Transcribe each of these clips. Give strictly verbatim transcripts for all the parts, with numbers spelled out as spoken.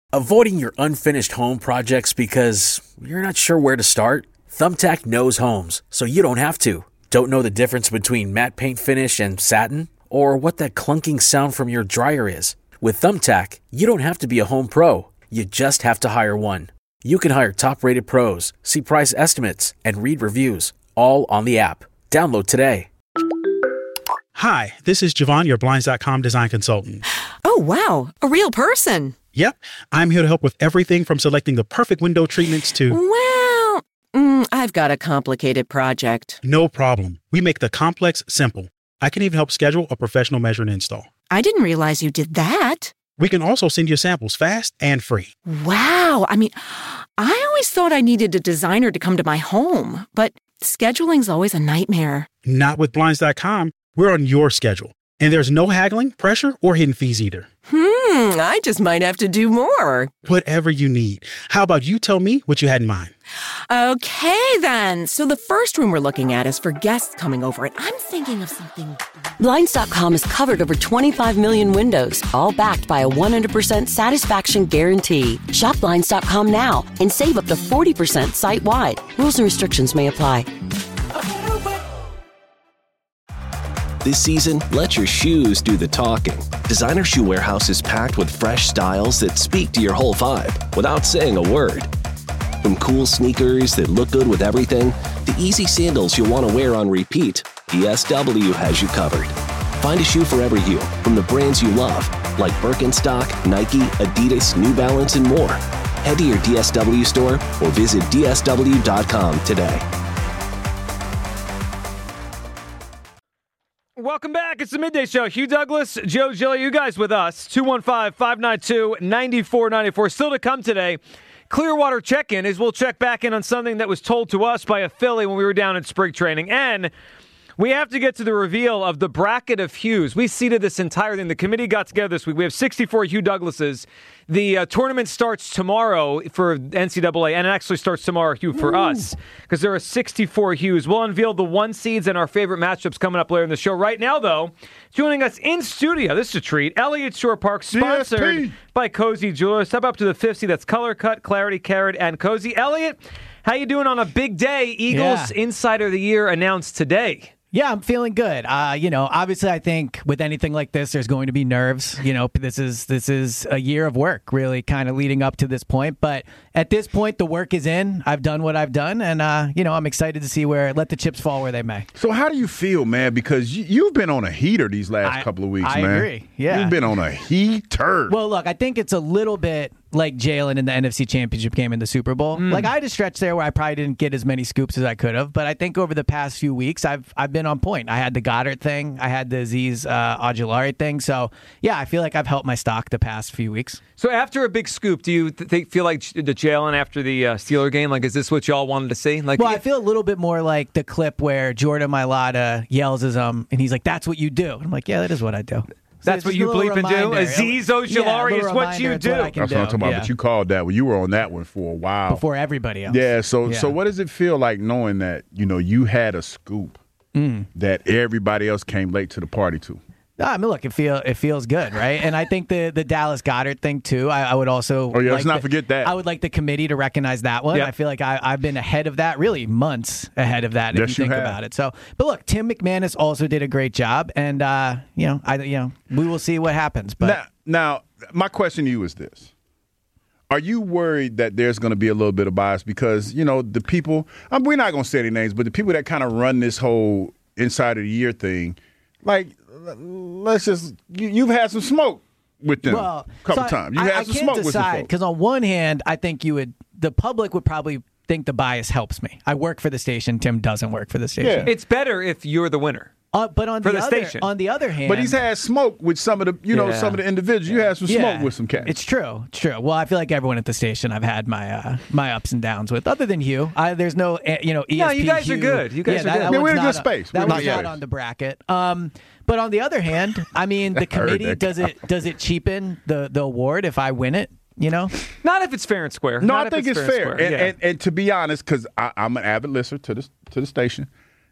Avoiding your unfinished home projects because you're not sure where to start? Thumbtack knows homes, so you don't have to. Don't know the difference between matte paint finish and satin? Or what that clunking sound from your dryer is? With Thumbtack, you don't have to be a home pro. You just have to hire one. You can hire top-rated pros, see price estimates, and read reviews, all on the app. Download today. Hi, this is Javon, your Blinds dot com design consultant. Oh, wow. A real person. Yep. I'm here to help with everything from selecting the perfect window treatments to... Well, mm, I've got a complicated project. No problem. We make the complex simple. I can even help schedule a professional measure and install. I didn't realize you did that. We can also send you samples fast and free. Wow. I mean, I always thought I needed a designer to come to my home, but scheduling's always a nightmare. Not with Blinds dot com. We're on your schedule. And there's no haggling, pressure, or hidden fees either. Hmm, I just might have to do more. Whatever you need. How about you tell me what you had in mind? Okay, then. So the first room we're looking at is for guests coming over, and I'm thinking of something... Blinds dot com has covered over twenty-five million windows, all backed by a one hundred percent satisfaction guarantee. Shop Blinds dot com now and save up to forty percent site-wide. Rules and restrictions may apply. This season, let your shoes do the talking. Designer Shoe Warehouse is packed with fresh styles that speak to your whole vibe without saying a word. From cool sneakers that look good with everything, to easy sandals you'll want to wear on repeat, D S W has you covered. Find a shoe for every you from the brands you love, like Birkenstock, Nike, Adidas, New Balance, and more. Head to your D S W store or visit D S W dot com today. Welcome back. It's the Midday Show. Hugh Douglas, Joe Gilly, you guys with us. two one five, five nine two, nine four nine four. Still to come today, Clearwater check-in is we'll check back in on something that was told to us by a Philly when we were down in spring training. And we have to get to the reveal of the bracket of Hughes. We seeded this entire thing. The committee got together this week. We have sixty-four Hugh Douglases. The uh, tournament starts tomorrow for N C double A, and it actually starts tomorrow, Hugh, for Ooh. us, because there are sixty-four Hughes. We'll unveil the one seeds and our favorite matchups coming up later in the show. Right now, though, joining us in studio, this is a treat, Elliott Shore Park, sponsored D S P by Cozy Jewelers. Step up to the fifth seed. That's Color Cut, Clarity, Carrot, and Cozy. Elliott, how you doing on a big day? Eagles yeah. Insider of the Year announced today. Yeah, I'm feeling good. Uh, you know, obviously, I think with anything like this, there's going to be nerves. You know, this is this is a year of work, really, kind of leading up to this point. But at this point, the work is in. I've done what I've done, and uh, you know, I'm excited to see where let the chips fall where they may. So, how do you feel, man? Because you, you've been on a heater these last I, couple of weeks, I man. I agree. Yeah, you've been on a heater. Well, look, I think it's a little bit like Jalen in the N F C Championship game in the Super Bowl. Mm. Like I had a stretch there where I probably didn't get as many scoops as I could have, but I think over the past few weeks, I've I've been on point. I had the Goddard thing, I had the Azeez uh, Ojulari thing, so yeah, I feel like I've helped my stock the past few weeks. So after a big scoop, do you th- feel like the Jalen after the uh, Steeler game? Like, is this what y'all wanted to see? Like, well, I feel a little bit more like the clip where Jordan Mailata yells at him, and he's like, "That's what you do." And I'm like, "Yeah, that is what I do." So that's what you bleep and do? Azeez Ojulari yeah, is what you do. What that's do. what I'm talking about. Yeah. But you called that one. You were on that one for a while. Before everybody else. Yeah. So, yeah. so what does it feel like knowing that, you know, you had a scoop mm. that everybody else came late to the party to? No, I mean, look, it feel it feels good, right? And I think the the Dallas Goedert thing too. I, I would also. Oh yeah, like let's not the, forget that. I would like the committee to recognize that one. Yep. I feel like I, I've been ahead of that, really months ahead of that. If yes, you think you about it. So, but look, Tim McManus also did a great job, and uh, you know, I you know, we will see what happens. But now, now, my question to you is this: are you worried that there's going to be a little bit of bias because you know the people? I mean, we're not going to say any names, but the people that kind of run this whole inside of the year thing, like. Let's just you, you've had some smoke with them well, a couple so times. You I, had I some can't smoke decide, with some folks. Because on one hand, I think you would the public would probably think the bias helps me. I work for the station. Tim doesn't work for the station. Yeah. It's better if you're the winner. Uh, but on for the, the other, station. on the other hand, but he's had smoke with some of the, you know, yeah. some of the individuals. You had some yeah, smoke with some cats. It's true. It's true. Well, I feel like everyone at the station I've had my uh, my ups and downs with. Other than Hugh, I, there's no, uh, you know, E S P. No, you guys Hugh. are good. You guys yeah, are that, good. That I mean, we're in a good not, space. That we're was not not on the bracket. Um, but on the other hand, I mean, the committee does it does it cheapen the the award if I win it? You know, not if it's fair and square. No, not I think it's, it's fair. fair. And, and, yeah. and, and to be honest, because I'm an avid listener to the to the station.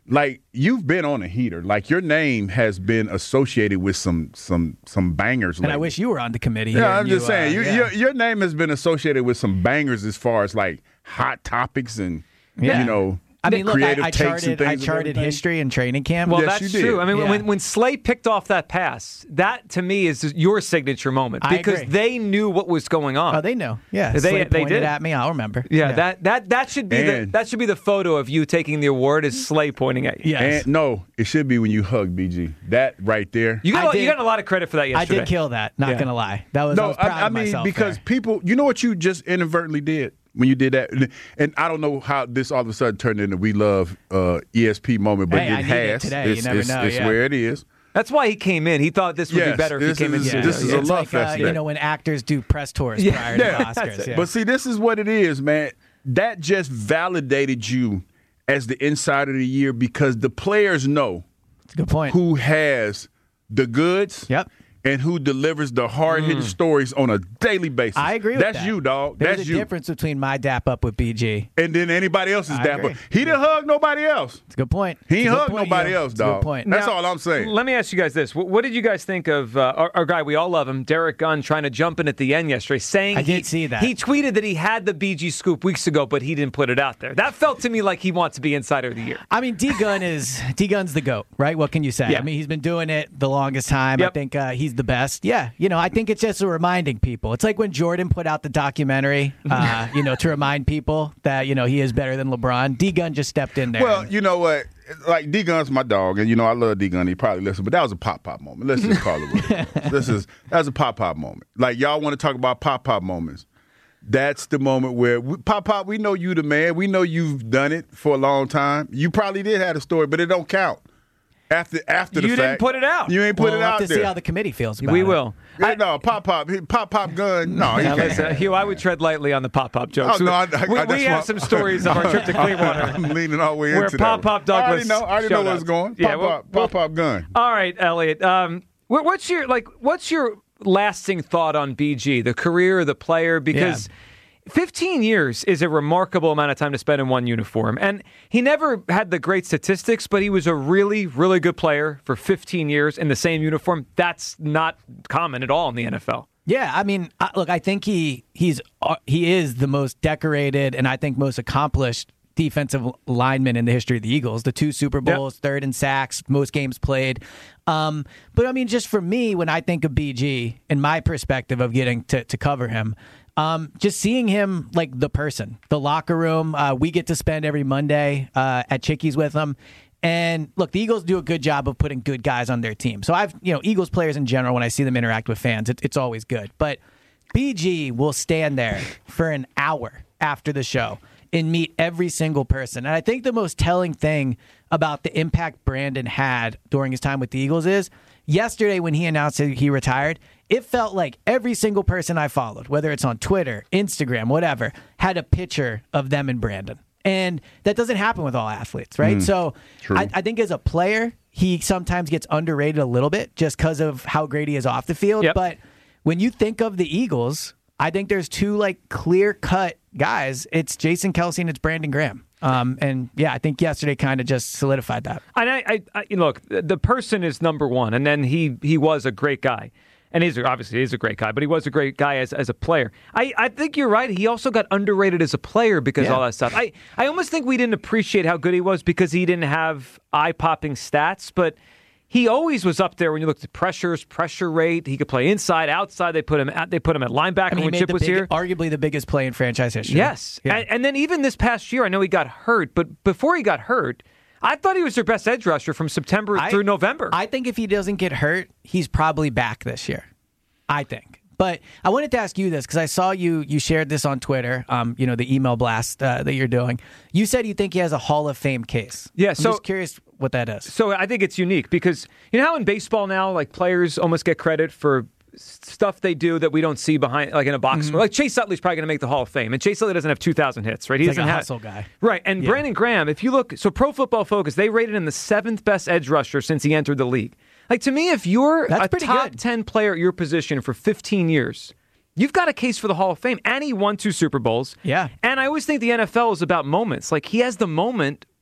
like you've been on a heater. Like your name has been associated with some some some bangers. And lately. I wish you were on the committee. Yeah, here I'm and just you, saying. Uh, you, yeah. your, your name has been associated with some bangers as far as like hot topics and Yeah. you know. I mean, look, I, creative I takes and charted, things I and charted everything. history and training camp. Well, Yes, that's you did. true. I mean, Yeah. when, when Slay picked off that pass, that to me is your signature moment I because agree. they knew what was going on. Oh, they know. Yeah, They- Slade they pointed did. at me. I'll remember. yeah, that that that should be the And- that should be the photo of you taking the award is Slay pointing at you. Yes. And no, it should be when you hug B G. That right there. You I got you did- got a lot of credit for that I yesterday. did kill that. Not Yeah. gonna lie. That was I No, was proud I, I of mean myself because there. people, you know what you just inadvertently did when you did that, and, and I don't know how this all of a sudden turned into we love uh, E S P moment, but Hey, it I need it has. today. You It's, never it's, know, it's yeah. where it is. That's why he came in. He thought this would be Yes, better if this he came is- in. Yeah, this is a it's love like, fest uh, today. you know, when actors do press tours Yeah. prior to Yeah. the That's Oscars. it. Yeah. But see, this is what it is, man. That just validated you as the insider of the year because the players know That's a good point. who has the goods. Yep. And who delivers the hard-hitting stories on a daily basis. I agree with That's that. you, dog. There's That's a you. difference between my dap up with B G. And then anybody else's I dap agree. up. He didn't hug nobody else. It's a good point. He It's ain't a good hug point, nobody Yo. else, It's a good dog. point. That's Now, all I'm saying. Let me ask you guys this: What, what did you guys think of uh, our, our guy? We all love him, Derek Gunn, trying to jump in at the end yesterday, saying I he, did see that. he tweeted that he had the B G scoop weeks ago, but he didn't put it out there. That felt to me like he wants to be insider of the year. I mean, D Gun is D Gun's the GOAT, right? What can you say? Yeah. I mean, he's been doing it the longest time. Yep. I think uh, he's the best. Yeah, you know, I think it's just a reminding people. It's like when Jordan put out the documentary, uh, you know, to remind people that you know he is better than LeBron. D Gun just stepped in there. Well, and- you know what? Like D Gun's my dog, and you know I love D Gun. He probably listens, but that was a pop pop moment. Let's just call it what it is. This is that was a pop pop moment. Like y'all want to talk about pop pop moments. That's the moment where we, pop pop. We know you the man. We know you've done it for a long time. You probably did have a story, but it don't count. After after the You fact, didn't put it out. You ain't put we'll it have out to there. see how the committee feels about We it. will. Yeah, no, pop pop, pop pop gun. No, he Now, can't. listen, Hugh, I would tread lightly on the pop pop jokes. Oh, no, I, I, we I, we that's have why- some stories of our trip to Clearwater. I'm leaning all the way Where into Pop that. Pop I Douglas already know. I already know showed where up. it's going. Pop Yeah, well- pop, pop pop gun. All right, Elliot. Um, what, what's your like? What's your lasting thought on B G, the career, the player? Because fifteen years is a remarkable amount of time to spend in one uniform, and he never had the great statistics, but he was a really, really good player for fifteen years in the same uniform. That's not common at all in the N F L. Yeah, I mean, I, look, I think he he's uh, he is the most decorated and I think most accomplished defensive lineman in the history of the Eagles. The two Super Bowls, yep. third in sacks, most games played. Um, but I mean, just for me, when I think of B G, in my perspective of getting to, to cover him, um, just seeing him like the person, the locker room. Uh, we get to spend every Monday uh, at Chickies with him. And look, the Eagles do a good job of putting good guys on their team. So I've, you know, Eagles players in general, when I see them interact with fans, it, it's always good. But B G will stand there for an hour after the show and meet every single person. And I think the most telling thing about the impact Brandon had during his time with the Eagles is yesterday when he announced that he retired, it felt like every single person I followed, whether it's on Twitter, Instagram, whatever, had a picture of them and Brandon. And that doesn't happen with all athletes, right? Mm, so I, I think as a player, he sometimes gets underrated a little bit just because of how great he is off the field. Yep. But when you think of the Eagles, I think there's two like clear-cut guys. It's Jason Kelce and it's Brandon Graham. Um, and yeah, I think yesterday kind of just solidified that. And I, I, I, look, the person is number one, and then he he was a great guy. And he's obviously he's a great guy, but he was a great guy as, as a player. I, I think you're right. He also got underrated as a player because yeah. of all that stuff. I, I almost think we didn't appreciate how good he was because he didn't have eye-popping stats, but he always was up there when you looked at pressures, pressure rate. He could play inside, outside. They put him at they put him at linebacker I mean, when he made Chip the was big, here. Arguably the biggest play in franchise history. Yes. Yeah. And, and then even this past year, I know he got hurt, but before he got hurt, I thought he was their best edge rusher from September I, through November. I think if he doesn't get hurt, he's probably back this year. I think. But I wanted to ask you this because I saw you you shared this on Twitter, um, you know, the email blast uh, that you're doing. You said you think he has a Hall of Fame case. Yeah, I'm so, just curious what that is. So I think it's unique because, you know how in baseball now, like players almost get credit for stuff they do that we don't see behind, like in a box. Mm-hmm. Like Chase Utley's probably going to make the Hall of Fame, and Chase Utley doesn't have two thousand hits, right? He He's doesn't like a have, hustle guy. Right, and Yeah. Brandon Graham, if you look, so Pro Football Focus, they rated him the seventh best edge rusher since he entered the league. Like, to me, if you're That's a pretty top good. ten player at your position for fifteen years, you've got a case for the Hall of Fame. And he won two Super Bowls. Yeah. And I always think the N F L is about moments. Like, he has the moment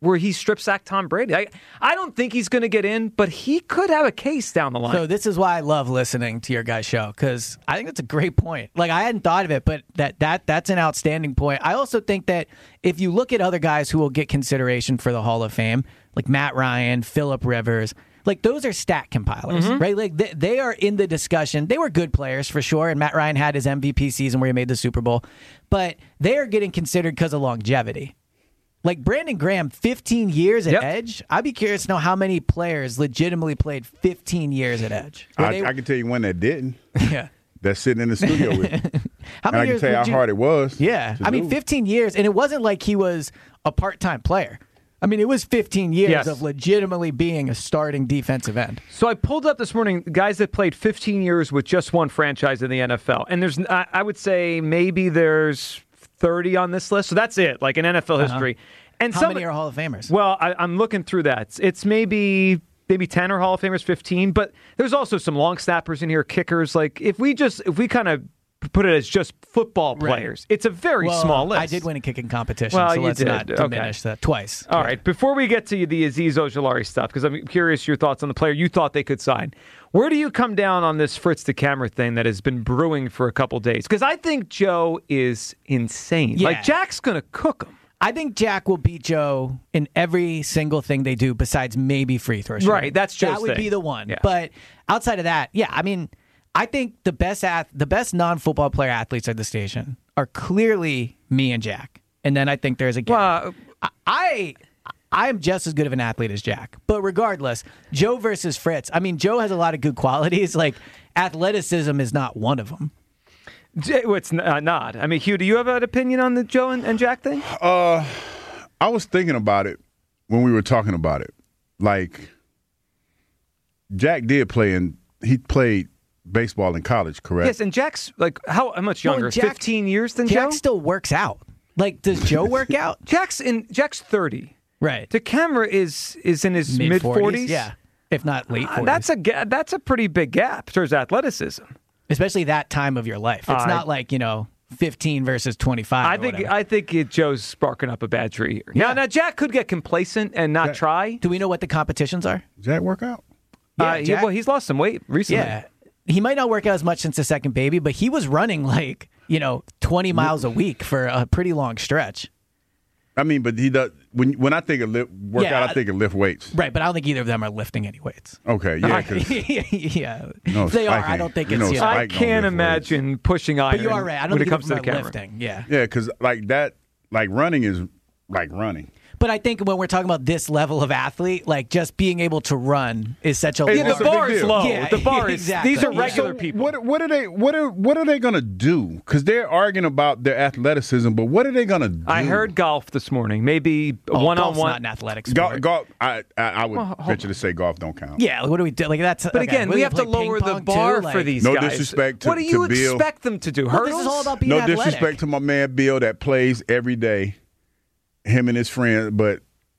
where he strip sacked Tom Brady. I, I don't think he's going to get in, but he could have a case down the line. So this is why I love listening to your guys' show, because I think that's a great point. Like, I hadn't thought of it, but that that that's an outstanding point. I also think that if you look at other guys who will get consideration for the Hall of Fame, like Matt Ryan, Phillip Rivers, like those are stat compilers, mm-hmm. right? Like they, they are in the discussion. They were good players for sure, and Matt Ryan had his M V P season where he made the Super Bowl, but they are getting considered because of longevity. Like Brandon Graham, fifteen years at yep. Edge. I'd be curious to know how many players legitimately played fifteen years at Edge. I, they, I can tell you one that didn't. Yeah. That's sitting in the studio with me. How many and I years can tell you how you, hard it was. Yeah. I mean, fifteen years, and it wasn't like he was a part-time player. I mean, it was fifteen years yes. of legitimately being a starting defensive end. So I pulled up this morning guys that played fifteen years with just one franchise in the N F L. And there's, I would say maybe there's thirty on this list. So that's it, like in N F L uh-huh. history. And How some, many are Hall of Famers? Well, I, I'm looking through that. It's maybe maybe ten are Hall of Famers, fifteen. But there's also some long snappers in here, kickers. Like if we just if we kind of put it as just football players, right. it's a very well, small list. I did win a kicking competition, well, so you let's did. not diminish okay. that twice. All yeah. right. Before we get to the Azeez Ojulari stuff, because I'm curious your thoughts on the player you thought they could sign. Where do you come down on this Fritz DeCamera thing that has been brewing for a couple days? Because I think Joe is insane. Yeah. Like Jack's going to cook him. I think Jack will beat Joe in every single thing they do besides maybe free throw shooting. Right, that's Joe's That would thing. be the one. Yeah. But outside of that, yeah, I mean, I think the best ath- the best non-football player athletes at the station are clearly me and Jack. And then I think there's a gap. Well, I, I I'm just as good of an athlete as Jack. But regardless, Joe versus Fritz. I mean, Joe has a lot of good qualities. Like athleticism is not one of them. It's uh, not. I mean, Hugh, do you have an opinion on the Joe and, and Jack thing? Uh, I was thinking about it when we were talking about it. Like, Jack did play in, he played baseball in college, correct? Yes, and Jack's, like, how, how much younger? Well, Jack, fifteen years than Jack Joe? still works out. Like, does Joe work out? Jack's in. Jack's thirty. Right. DeCamera is is in his mid forties. Yeah, if not late forties. Uh, that's a ga- that's a pretty big gap towards athleticism. Especially that time of your life. It's uh, not like, you know, fifteen versus twenty-five. I think whatever. I think it, Joe's sparking up a bad tree here. Yeah. Now, now Jack could get complacent and not Jack, try. Do we know what the competitions are? Jack work out? Yeah, uh, he, Jack, well, he's lost some weight recently. Yeah. He might not work out as much since the second baby, but he was running like, you know, twenty miles a week for a pretty long stretch. I mean, but he does. When when I think of lift, workout, Yeah, I think of lift weights. Right, but I don't think either of them are lifting any weights. Okay, yeah, 'cause yeah. No, If they are, I spiking. don't think You it's know, you know, I Spike don't can't lift imagine pushing iron But you are right. I don't when think it comes to either the of them camera. are lifting. Yeah. yeah, because like that, like running is like running. But I think when we're talking about this level of athlete, like just being able to run is such a Hey, Yeah, It's the a big bar is deal. low. Yeah, the bar is. exactly. These are Yeah. regular So people. What what are they what are what are they gonna do? Because they're arguing about their athleticism, but what are they gonna do? I heard golf this morning. Maybe Oh, one on golf's one. not an athletic sport. golf. golf I, I I would Well, hold venture to say golf don't count. Yeah, like, what do we do? Like that's. But okay, again, what do we have to play, ping lower the pong bar too? for Like, these No guys. disrespect to- What do you to Bill. expect them to do? Well, Hurdles? this is all about being No athletic. disrespect to my man Bill that plays every day, him and his friends, but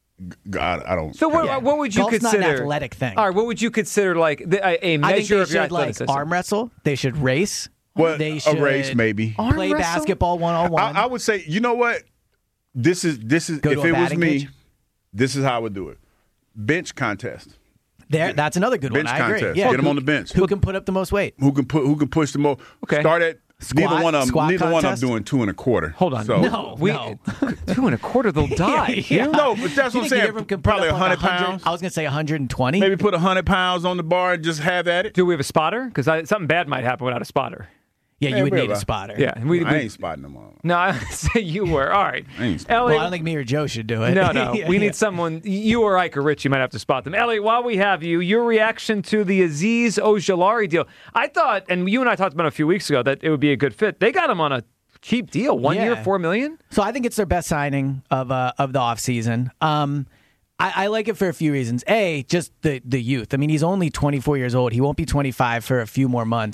God, I don't. So what, Yeah. what would you Golf's not an consider athletic thing. All right, what would you consider like the, a, a I think measure they of your should like athleticism? arm wrestle. They should race. Well, they a should race maybe. Arm play wrestle? basketball one on I, one. I would say, you know what? This is this is Go if to a it was batting me, cage? this is how I would do it. Bench contest. There, that's another good Bench one. I agree. contest. Yeah. Get 'em Who- on the bench. Who can put up the most weight? Who can put who can push the most? Okay. Start at Squat- neither one of them. squat Neither one of them contest? doing two and a quarter. Hold on. So, No, we, no. two and a quarter, they'll die. Yeah. No, but that's You what I'm think either saying. of them can put Probably up a like hundred one hundred pounds. I was going to say one hundred twenty. Maybe put a hundred pounds on the bar and just have at it. Do we have a spotter? Because something bad might happen without a spotter. Yeah, you Hey, would need a whatever. spotter. Yeah, we, I we- ain't spotting them all. No, I say you were. All right, I ain't spotting. Elliot. Well, I don't think me or Joe should do it. No, no. Yeah, we yeah. need someone. You or Ike or Rich, you might have to spot them. Elliot, while we have you, your reaction to the Azeez Ojulari deal. I thought, and you and I talked about it a few weeks ago, that it would be a good fit. They got him on a cheap deal, one Yeah. year, four million. So I think it's their best signing of uh, of the offseason. Um, I, I like it for a few reasons. A, just the the youth. I mean, he's only twenty-four years old. He won't be twenty-five for a few more months.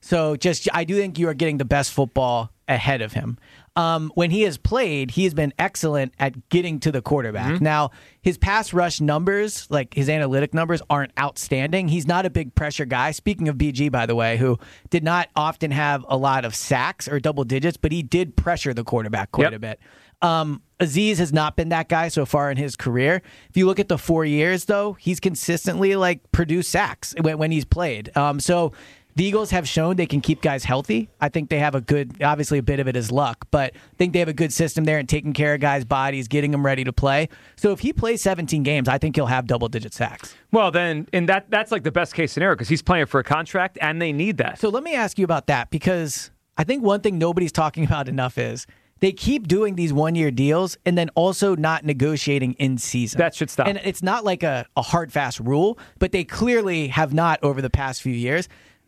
So just I do think you are getting the best football ahead of him. Um, when he has played, he has been excellent at getting to the quarterback. Mm-hmm. Now, his pass rush numbers, like his analytic numbers, aren't outstanding. He's not a big pressure guy. Speaking of B G, by the way, who did not often have a lot of sacks or double digits, but he did pressure the quarterback quite yep. a bit. Um, Azeez has not been that guy so far in his career. If you look at the four years, though, he's consistently like produced sacks when, when he's played. Um, so the Eagles have shown they can keep guys healthy. I think they have a good, obviously a bit of it is luck, but I think they have a good system there in taking care of guys' bodies, getting them ready to play. So if he plays seventeen games, I think he'll have double-digit sacks. Well, then, and that that's like the best case scenario because he's playing for a contract and they need that. So let me ask you about that because I think one thing nobody's talking about enough is they keep doing these one-year deals and then also not negotiating in season. That should stop. And it's not like a, a hard, fast rule, but they clearly have not over the past few years.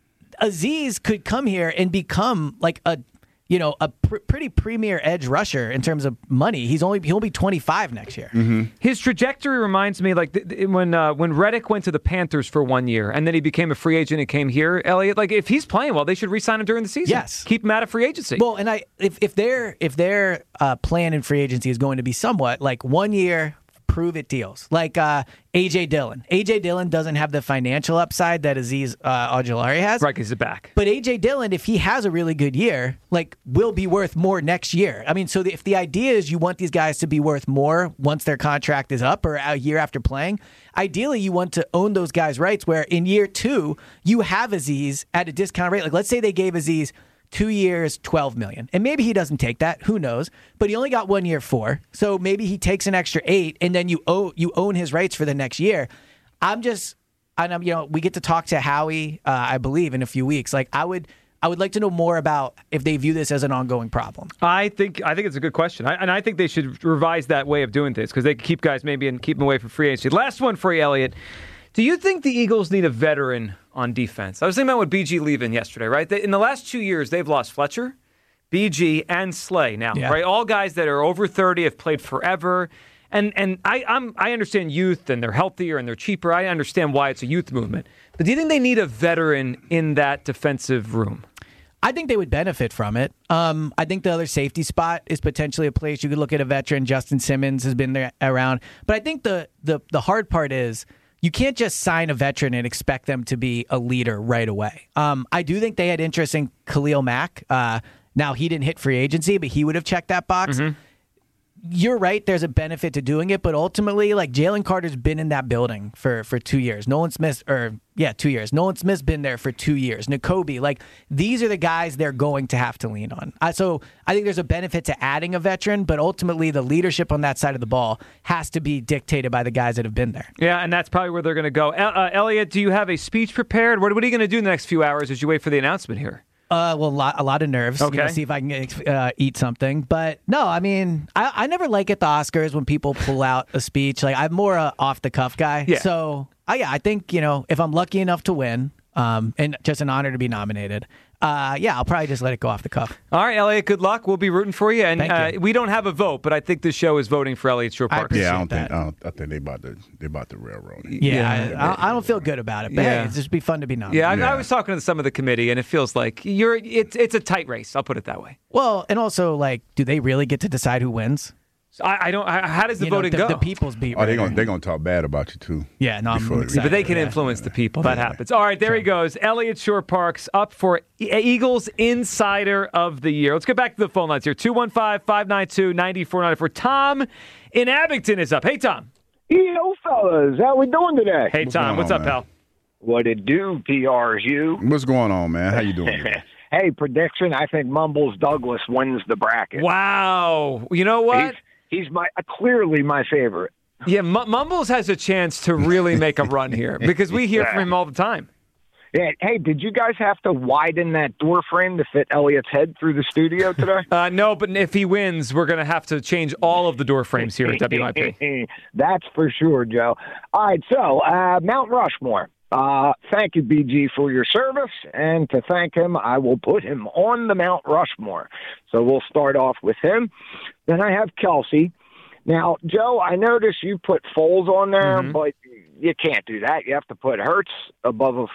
Azeez could come here and become like a, you know, a pr- pretty premier edge rusher in terms of money. He's only he'll be twenty-five next year. Mm-hmm. His trajectory reminds me like th- th- when uh, when Reddick went to the Panthers for one year and then he became a free agent and came here. Elliot, like if he's playing well, they should re-sign him during the season. Yes, keep him out of free agency. Well, and I if if their if their uh, plan in free agency is going to be somewhat like one year. Prove it deals like uh, A J Dillon. A J Dillon doesn't have the financial upside that Azeez uh, Ojulari has. Right, because he's back. But A J Dillon, if he has a really good year, like will be worth more next year. I mean, so the, if the idea is you want these guys to be worth more once their contract is up or a year after playing, ideally you want to own those guys' rights where in year two you have Azeez at a discount rate. Like let's say they gave Azeez Two years, twelve million dollars. And maybe he doesn't take that. Who knows? But he only got one year four. So maybe he takes an extra eight and then you own, you own his rights for the next year. I'm just, and I'm, you know, we get to talk to Howie, uh, I believe, in a few weeks. Like I would, I would like to know more about if they view this as an ongoing problem. I think I think it's a good question. I, and I think they should revise that way of doing this because they can keep guys maybe and keep them away from free agency. Last one for you, Elliot. Do you think the Eagles need a veteran on defense? I was thinking about with B G leaving yesterday, right? They, in the last two years, they've lost Fletcher, B G, and Slay now, yeah. right? All guys that are over thirty, have played forever. And and I I'm, I understand youth, and they're healthier, and they're cheaper. I understand why it's a youth movement. But do you think they need a veteran in that defensive room? I think they would benefit from it. Um, I think the other safety spot is potentially a place you could look at a veteran. Justin Simmons has been there around. But I think the the the hard part is you can't just sign a veteran and expect them to be a leader right away. Um, I do think they had interest in Khalil Mack. Uh, now, he didn't hit free agency, but he would have checked that box. Mm-hmm. You're right. There's a benefit to doing it, but ultimately, like Jalen Carter's been in that building for, for two years. Nolan Smith, or yeah, two years. Nolan Smith's been there for two years. Nakobe, like these are the guys they're going to have to lean on. Uh, so I think there's a benefit to adding a veteran, but ultimately the leadership on that side of the ball has to be dictated by the guys that have been there. Yeah, and that's probably where they're going to go. Uh, Elliot, do you have a speech prepared? What, what are you going to do in the next few hours as you wait for the announcement here? Uh, well, a lot, a lot of nerves. Okay. You know, see if I can uh, eat something. But no, I mean, I, I never like at the Oscars when people pull out a speech. Like I'm more a off the cuff guy. Yeah. So uh, yeah, I think you know if I'm lucky enough to win, um, and just an honor to be nominated. Uh, yeah, I'll probably just let it go off the cuff. All right, Elliot, good luck. We'll be rooting for you. And Thank you. Uh, we don't have a vote, but I think the show is voting for Elliot Shorr-Parks. I Yeah, I don't that. think I, don't, I think they about to they about to railroad it. Yeah, yeah I, I don't feel good about it. But Yeah. hey, it's just be fun to be nominated. Yeah, I, Yeah. I was talking to some of the committee, and it feels like you're. It's it's a tight race. I'll put it that way. Well, and also like, do they really get to decide who wins? So I, I don't. I, how does the You know, voting the, go? The people's beat. Oh, they're writer. gonna they're gonna talk bad about you too. Yeah, no, I'm before- excited. But they can Yeah. influence the people. That Yeah. happens. All right, there he goes. Elliot Shorr-Parks up for E- Eagles Insider of the Year. Let's get back to the phone lines here. two one five, five nine two, nine four nine four. Tom in Abington is up. Hey, Tom. Yo, fellas, how we doing today? Hey, Tom. going What's on, up, man? pal? What it do, P R's you? What's going on, man? How you doing? Hey, prediction, I think Mumbles Douglas wins the bracket. Wow. You know what? He's, he's my uh, clearly my favorite. Yeah, M- Mumbles has a chance to really make a run here because we hear from him all the time. Yeah. Hey, did you guys have to widen that door frame to fit Elliot's head through the studio today? Uh, no, but if he wins, we're going to have to change all of the door frames here at W I P. That's for sure, Joe. All right, so uh, Mount Rushmore. Uh, thank you, B G, for your service. And to thank him, I will put him on the Mount Rushmore. So we'll start off with him. Then I have Kelsey. Now, Joe, I noticed you put Foles on there, Mm-hmm. but you can't do that. You have to put Hurts above a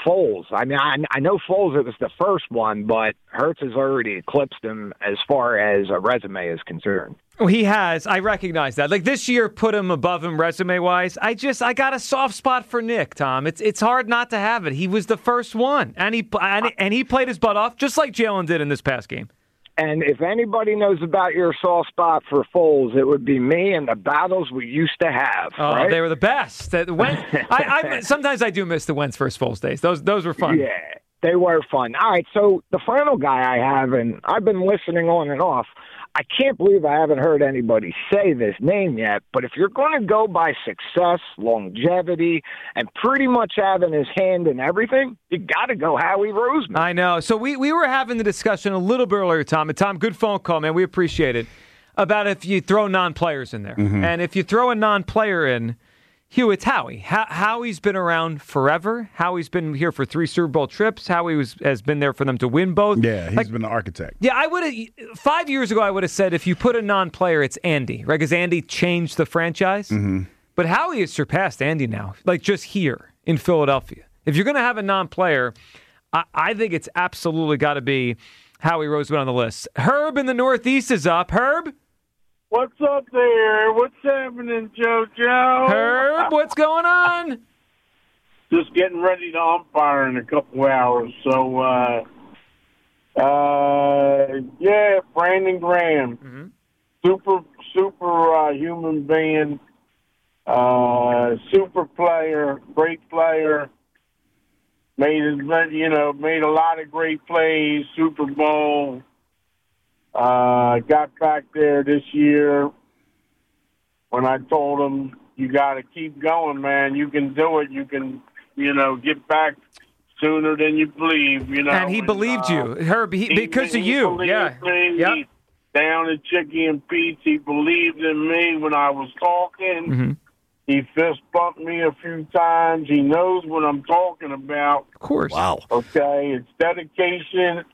Foles. I mean, I, I know Foles, it was the first one, but Hurts has already eclipsed him as far as a resume is concerned. Well, he has. I recognize that. Like this year, put him above him resume-wise. I just, I got a soft spot for Nick, Tom. It's it's hard not to have it. He was the first one, and he and, and he played his butt off, just like Jalen did in this past game. And if anybody knows about your soft spot for Foles, it would be me and the battles we used to have. Oh, right? They were the best. That Wentz, I, I, sometimes I do miss the Wentz versus Foles days. Those those were fun. Yeah, they were fun. All right, so the final guy I have, and I've been listening on and off, I can't believe I haven't heard anybody say this name yet, but if you're going to go by success, longevity, and pretty much having his hand in everything, you got to go Howie Roseman. I know. So we, we were having the discussion a little bit earlier, Tom. And Tom, good phone call, man. We appreciate it. About if you throw non-players in there. Mm-hmm. And if you throw a non-player in, Hugh, it's Howie. How, Howie's been around forever. Howie's been here for three Super Bowl trips. Howie was, has been there for them to win both. Yeah, he's like, been the architect. Yeah, I would have five years ago. I would have said if you put a non-player, it's Andy, right? Because Andy changed the franchise. Mm-hmm. But Howie has surpassed Andy now, like just here in Philadelphia. If you're going to have a non-player, I, I think it's absolutely got to be Howie Roseman on the list. Herb in the Northeast is up. Herb. What's up there? What's happening, JoJo? Herb, what's going on? Just getting ready to umpire in a couple hours. So, uh, uh, yeah, Brandon Graham, mm-hmm. super, super uh, human being, uh, super player, great player. Made you know made a lot of great plays. Super Bowl. Uh, got back there this year when I told him, you got to keep going, man. You can do it. You can, you know, get back sooner than you believe, you know. And he and, believed uh, you, Herb, he, he, because he of you. Yeah. Me. Yep. He, down at Chicky and Pete's, he believed in me when I was talking. Mm-hmm. He fist bumped me a few times. He knows what I'm talking about. Of course. Wow. Okay, it's dedication,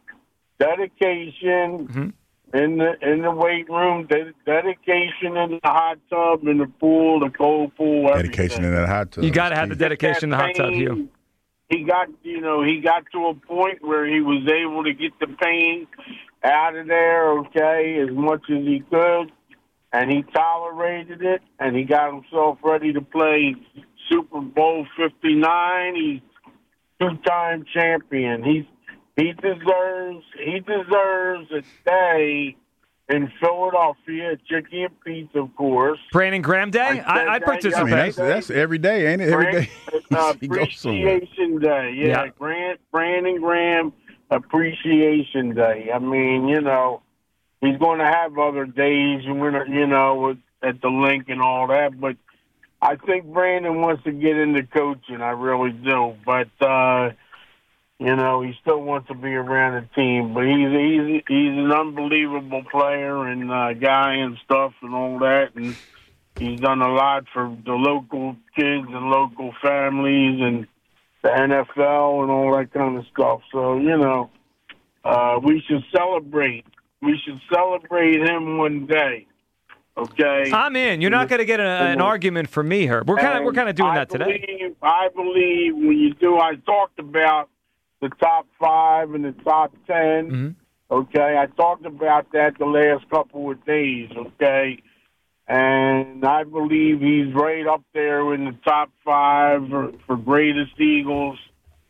dedication. Mm-hmm. In the in the weight room, ded- dedication in the hot tub, in the pool, the cold pool, everything. Dedication in that hot tub. You got to have the dedication in the hot tub, Hugh. He got, you know, he got to a point where he was able to get the pain out of there, okay, as much as he could, and he tolerated it, and he got himself ready to play Super Bowl fifty-nine. He's two-time champion. He's He deserves he deserves a day in Philadelphia, Chicky and Pete's, of course. Brandon Graham Day? I, I, I participate. I mean, that's, that's every day, ain't it? Every day. Uh, he goes somewhere. Appreciation Day. Yeah, Yeah. Grant, Brandon Graham Appreciation Day. I mean, you know, he's going to have other days, and we're not, you know, at the link and all that, but I think Brandon wants to get into coaching. I really do. But, uh, you know, he still wants to be around the team, but he's he's he's an unbelievable player and uh, guy and stuff and all that, and he's done a lot for the local kids and local families and the N F L and all that kind of stuff. So you know, uh, we should celebrate. We should celebrate him one day. Okay, I'm in. You're not going to get a, an argument from me, Herb. We're kind of we're kind of doing I that today. Believe, I believe when you do, I talked about the top five and the top ten. Mm-hmm. Okay, I talked about that the last couple of days. Okay, and I believe he's right up there in the top five for, for greatest Eagles.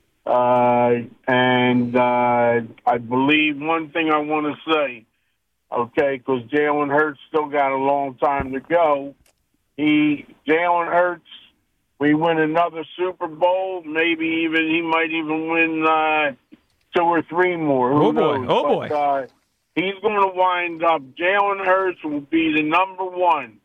Uh, and uh, I believe one thing I want to say. Okay, because Jalen Hurts still got a long time to go. He Jalen Hurts. We win another Super Bowl, maybe even he might even win uh, two or three more. Who oh, boy. knows? Oh, but, boy. Uh, he's going to wind up, Jalen Hurts will be the number one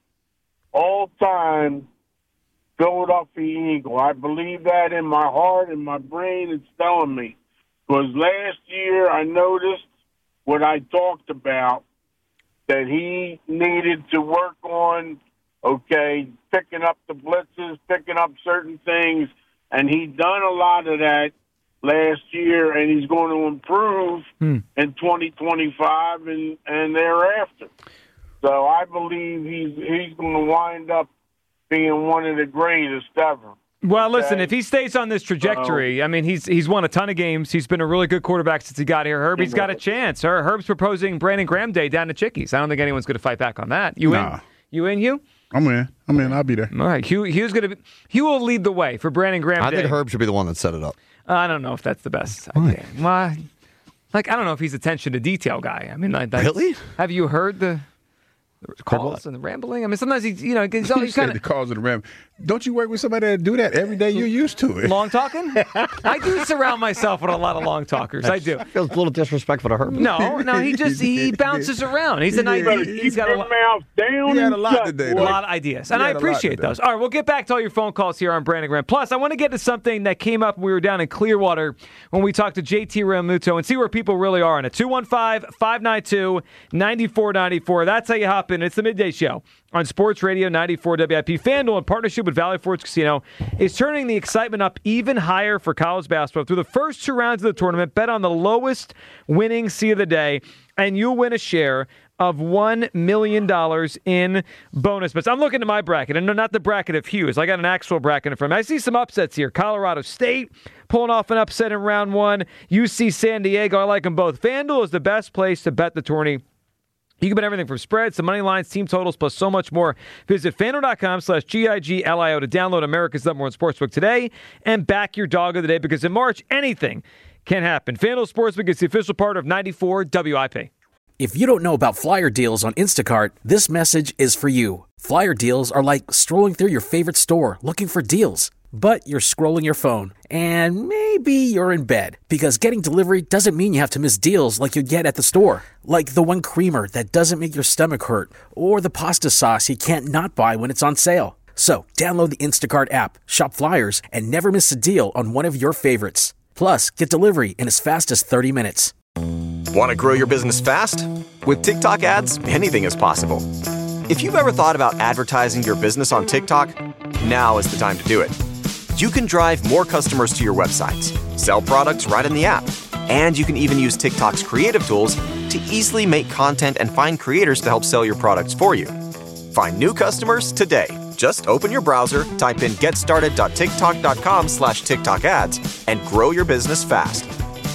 all-time Philadelphia Eagle. I believe that in my heart and my brain. It's telling me. Because last year I noticed what I talked about, that he needed to work on, okay, picking up the blitzes, picking up certain things, and he done a lot of that last year, and he's going to improve hmm. in twenty twenty-five and, and thereafter. So I believe he's he's going to wind up being one of the greatest ever. Well, Okay? listen, if he stays on this trajectory, I mean, he's he's won a ton of games. He's been a really good quarterback since he got here. Herbie's got a chance. Her, Herb's proposing Brandon Graham Day down to Chickies. I don't think anyone's going to fight back on that. You Nah. in? You in, Hugh? I'm in. I'm in. I'll be there. All right, Hugh. Hugh's going to. Hugh will lead the way for Brandon Graham I Day. think Herb should be the one that set it up. I don't know if that's the best idea. Why? Like, I don't know if he's attention to detail guy. I mean, like, that's, Really? Have you heard the calls and the rambling? I mean, sometimes he's, you know, he's, You he's said kind the of calls of the ram. Don't you work with somebody that do that every day? You're used to it. long talking. I do surround myself with a lot of long talkers. I do. Feels a little disrespectful to Herb. No, no, he just he bounces around. He's a nice. Better He's keep got a your lot. mouth down. He had a and lot shut, today, A though. boy. lot of ideas, and He I had a lot appreciate today. those. All right, we'll get back to all your phone calls here on Brandon Graham. Plus, I want to get to something that came up when we were down in Clearwater when we talked to J T Realmuto and see where people really are on it. two one five, five nine two, nine four nine four. That's how you hop in. It's the Midday Show on Sports Radio ninety-four W I P. FanDuel, in partnership with Valley Forge Casino, is turning the excitement up even higher for college basketball. Through the first two rounds of the tournament, bet on the lowest winning seed of the day, and you'll win a share of one million dollars in bonus bets. I'm looking at my bracket, and not the bracket of Hughes. I got an actual bracket in front of me. I see some upsets here. Colorado State pulling off an upset in round one. U C San Diego, I like them both. FanDuel is the best place to bet the tourney. You can bet everything from spreads to money lines, team totals, plus so much more. Visit FanDuel.com slash G I G L I O to download America's number one sportsbook today and back your dog of the day, because in March, anything can happen. FanDuel Sportsbook is the official part of ninety-four W I P. If you don't know about flyer deals on Instacart, this message is for you. Flyer deals are like strolling through your favorite store looking for deals. But you're scrolling your phone, and maybe you're in bed, because getting delivery doesn't mean you have to miss deals like you get at the store. Like the one creamer that doesn't make your stomach hurt, or the pasta sauce you can't not buy when it's on sale. So download the Instacart app, shop flyers, and never miss a deal on one of your favorites. Plus, get delivery in as fast as thirty minutes. Want to grow your business fast? With TikTok ads, anything is possible. If you've ever thought about advertising your business on TikTok, now is the time to do it. You can drive more customers to your websites, sell products right in the app, and you can even use TikTok's creative tools to easily make content and find creators to help sell your products for you. Find new customers today. Just open your browser, type in getstarted.tiktok.com slash TikTok ads, and grow your business fast.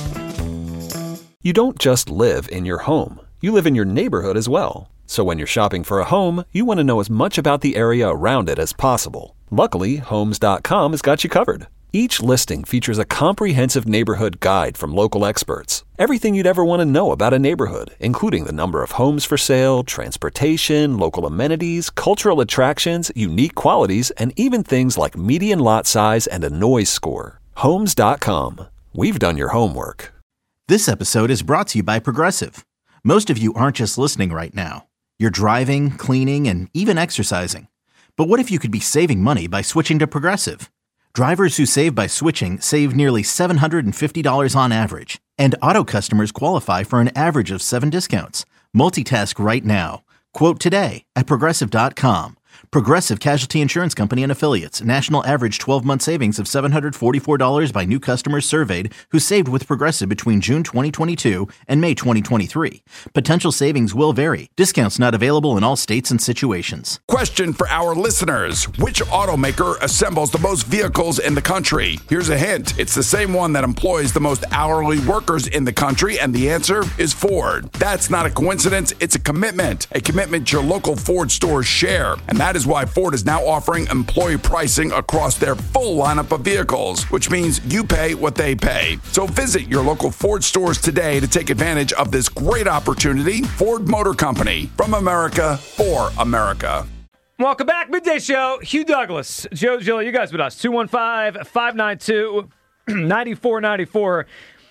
You don't just live in your home. You live in your neighborhood as well. So when you're shopping for a home, you want to know as much about the area around it as possible. Luckily, Homes dot com has got you covered. Each listing features a comprehensive neighborhood guide from local experts. Everything you'd ever want to know about a neighborhood, including the number of homes for sale, transportation, local amenities, cultural attractions, unique qualities, and even things like median lot size and a noise score. Homes dot com. We've done your homework. This episode is brought to you by Progressive. Most of you aren't just listening right now. You're driving, cleaning, and even exercising. But what if you could be saving money by switching to Progressive? Drivers who save by switching save nearly seven hundred fifty dollars on average. And auto customers qualify for an average of seven discounts. Multitask right now. Quote today at Progressive dot com. Progressive Casualty Insurance Company and Affiliates. National average twelve-month savings of seven hundred forty-four dollars by new customers surveyed who saved with Progressive between June twenty twenty-two and May twenty twenty-three. Potential savings will vary. Discounts not available in all states and situations. Question for our listeners. Which automaker assembles the most vehicles in the country? Here's a hint. It's the same one that employs the most hourly workers in the country, and the answer is Ford. That's not a coincidence. It's a commitment. A commitment your local Ford stores share. And that is why Ford is now offering employee pricing across their full lineup of vehicles, which means you pay what they pay. So visit your local Ford stores today to take advantage of this great opportunity. Ford Motor Company, from America for America. Welcome back. Midday Show. Hugh Douglas, Joe Gill, you guys with us. two one five, five nine two, nine four nine four.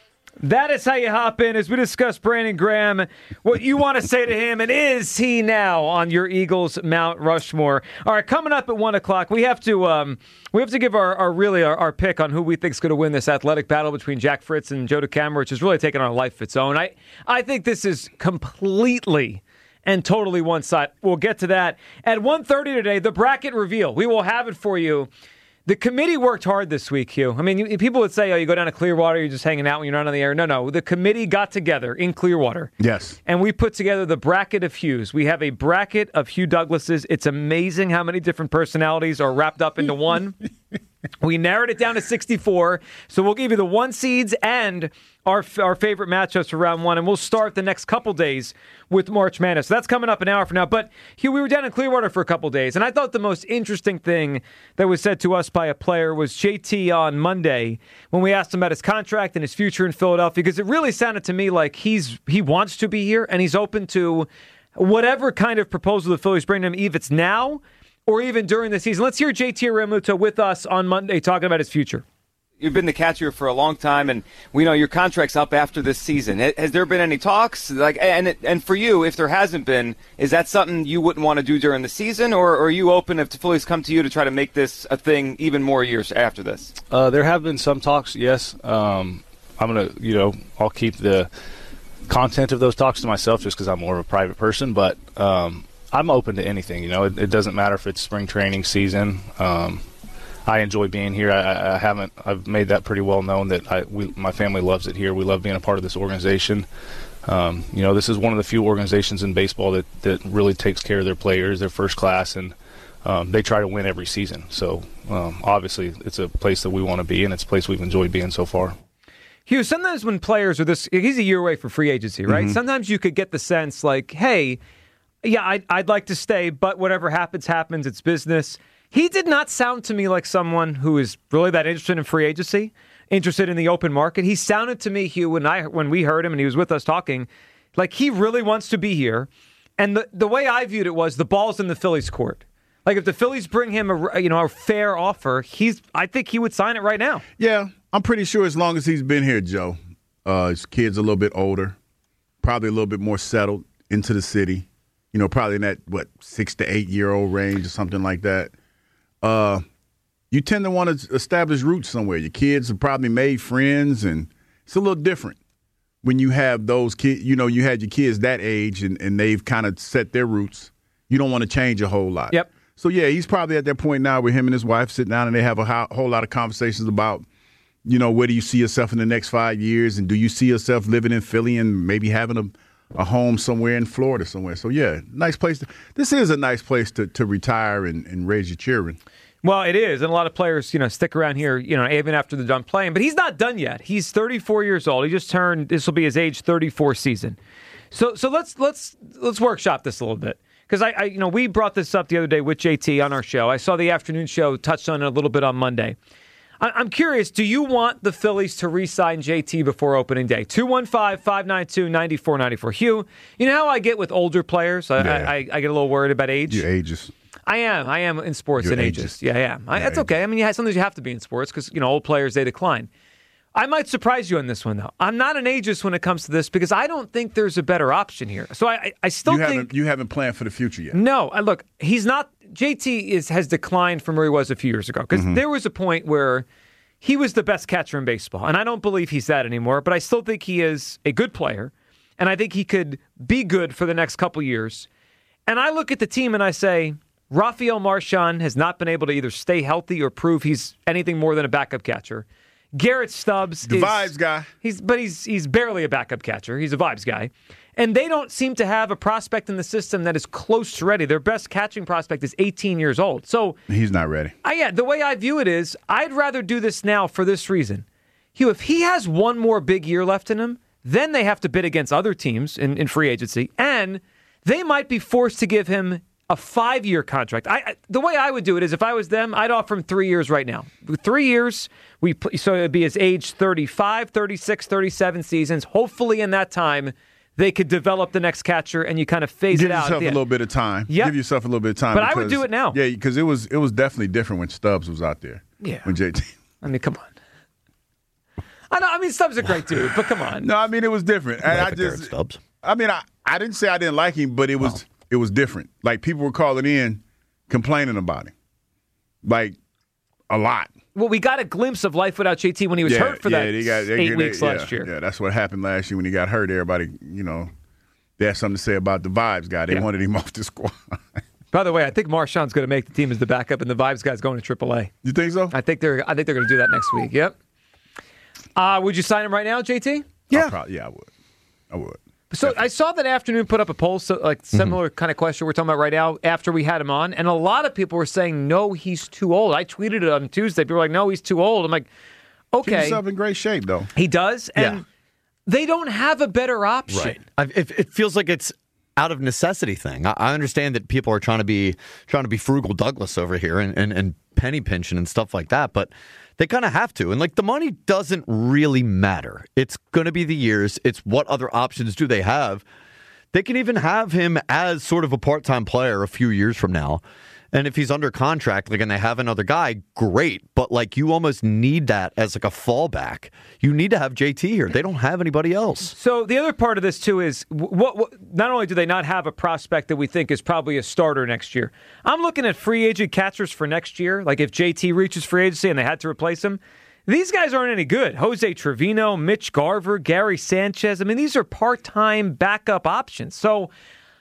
That is how you hop in as we discuss Brandon Graham, what you want to say to him, and is he now on your Eagles Mount Rushmore? All right, coming up at one o'clock, we have to um, we have to give our, our really our, our pick on who we think is going to win this athletic battle between Jack Fritz and Joe DeCamara, which is really taking on a life of its own. I I think this is completely and totally one side. We'll get to that at one thirty today. The bracket reveal. We will have it for you. The committee worked hard this week, Hugh. I mean, you, people would say, oh, you go down to Clearwater, you're just hanging out when you're not on the air. No, no. The committee got together in Clearwater. Yes. And we put together the bracket of Hughes. We have a bracket of Hugh Douglases. It's amazing how many different personalities are wrapped up into one. We narrowed it down to sixty-four, so we'll give you the one seeds and our our favorite matchups for round one, and we'll start the next couple days with March Madness. So that's coming up an hour from now. But Hugh, we were down in Clearwater for a couple days, and I thought the most interesting thing that was said to us by a player was J T on Monday when we asked him about his contract and his future in Philadelphia, because it really sounded to me like he's he wants to be here and he's open to whatever kind of proposal the Phillies bring to him, if it's now or even during the season. Let's hear J T Realmuto with us on Monday talking about his future. You've been the catcher for a long time, and we know your contract's up after this season. Has there been any talks? Like, and and for you, if there hasn't been, is that something you wouldn't want to do during the season, or, or are you open if the Phillies come to you to try to make this a thing even more years after this? Uh, there have been some talks, yes. Um, I'm gonna, you know, I'll keep the content of those talks to myself just because I'm more of a private person, but um, I'm open to anything. You know, it, it doesn't matter if it's spring training season. Um, I enjoy being here. I, I haven't. I've made that pretty well known that I, we, my family loves it here. We love being a part of this organization. Um, you know, this is one of the few organizations in baseball that, that really takes care of their players. They're first class, and um, they try to win every season. So um, obviously, it's a place that we want to be, and it's a place we've enjoyed being so far. Hugh, sometimes when players are this, he's a year away for free agency, right? Mm-hmm. Sometimes you could get the sense like, hey, yeah, I'd, I'd like to stay, but whatever happens, happens. It's business. He did not sound to me like someone who is really that interested in free agency, interested in the open market. He sounded to me, Hugh, when I when we heard him and he was with us talking, like he really wants to be here. And the, the way I viewed it was the ball's in the Phillies' court. Like if the Phillies bring him a you know a fair offer, he's I think he would sign it right now. Yeah, I'm pretty sure as long as he's been here, Joe, uh, his kid's a little bit older, probably a little bit more settled into the city. You know, probably in that what six to eight year old range or something like that. Uh, you tend to want to establish roots somewhere. Your kids have probably made friends, and it's a little different when you have those kids. You know, you had your kids that age, and, and they've kind of set their roots. You don't want to change a whole lot. Yep. So, yeah, he's probably at that point now where him and his wife sit down and they have a ho- whole lot of conversations about, you know, where do you see yourself in the next five years, and do you see yourself living in Philly and maybe having a a home somewhere in Florida somewhere. So, yeah, nice place. To, this is a nice place to, to retire and, and raise your children. Well, it is. And a lot of players, you know, stick around here, you know, even after they're done playing. But he's not done yet. He's thirty-four years old. He just turned, this will be his age thirty-four season. So so let's let's let's workshop this a little bit. Because, I, I, you know, we brought this up the other day with J T on our show. I saw the afternoon show touched on it a little bit on Monday. I'm curious, do you want the Phillies to re-sign J T before opening day? two one five, five nine two, nine four nine four. Hugh, you know how I get with older players? I, yeah. I, I get a little worried about age. You're ageist. I am. I am in sports You're and ageist. ageist. Yeah, yeah. I, that's okay. I mean, yeah, sometimes you have to be in sports because, you know, old players, they decline. I might surprise you on this one, though. I'm not an ageist when it comes to this because I don't think there's a better option here. So I, I, I still you think... Haven't, you haven't planned for the future yet. No. I, look, he's not... J T is has declined from where he was a few years ago because mm-hmm. there was a point where... He was the best catcher in baseball, and I don't believe he's that anymore, but I still think he is a good player, and I think he could be good for the next couple years. And I look at the team and I say, Rafael Marchand has not been able to either stay healthy or prove he's anything more than a backup catcher. Garrett Stubbs the is... vibes guy. He's, but he's he's barely a backup catcher. He's a vibes guy. And they don't seem to have a prospect in the system that is close to ready. Their best catching prospect is eighteen years old. So he's not ready. I, yeah, the way I view it is, I'd rather do this now for this reason. Hugh, if he has one more big year left in him, then they have to bid against other teams in, in free agency, and they might be forced to give him a five-year contract. I, I the way I would do it is, if I was them, I'd offer him three years right now. With three years, we so it would be his age thirty-five, thirty-six, thirty-seven seasons. Hopefully in that time, they could develop the next catcher, and you kind of phase Give it out. Give yourself a little bit of time. Yep. Give yourself a little bit of time. But because, I would do it now. Yeah, because it was it was definitely different when Stubbs was out there. Yeah. When J T. I mean, come on. I know. I mean, Stubbs is a great dude, but come on. No, I mean it was different. And I just Stubbs. I mean, I, I didn't say I didn't like him, but it was oh. it was different. Like people were calling in, complaining about him, like a lot. Well, we got a glimpse of life without J T when he was yeah, hurt for yeah, that they got, they, eight they, weeks yeah, last year. Yeah, that's what happened last year when he got hurt. Everybody, you know. They had something to say about the Vibes guy. They yeah. wanted him off the squad. By the way, I think Marchand's going to make the team as the backup, and the Vibes guy's going to triple A. You think so? I think they're. I think they're going to do that next week. Yep. Uh, would you sign him right now, J T? Yeah, probably, yeah, I would. I would. So I saw that Afternoon put up a poll, so like similar mm-hmm. kind of question we're talking about right now after we had him on, and a lot of people were saying, no, he's too old. I tweeted it on Tuesday. People were like, no, he's too old. I'm like, okay. Keeps himself in great shape, though. He does, and Yeah. they don't have a better option. Right. I, it, it feels like it's out of necessity thing. I, I understand that people are trying to be trying to be frugal Douglas over here and, and, and penny pinching and stuff like that, but they kind of have to. And, like, the money doesn't really matter. It's going to be the years. It's what other options do they have. They can even have him as sort of a part-time player a few years from now. And if he's under contract, like, and they have another guy, great. But, like, you almost need that as, like, a fallback. You need to have J T here. They don't have anybody else. So the other part of this, too, is what, what not only do they not have a prospect that we think is probably a starter next year, I'm looking at free agent catchers for next year. Like, if J T reaches free agency and they had to replace him, these guys aren't any good. Jose Trevino, Mitch Garver, Gary Sanchez. I mean, these are part-time backup options. So,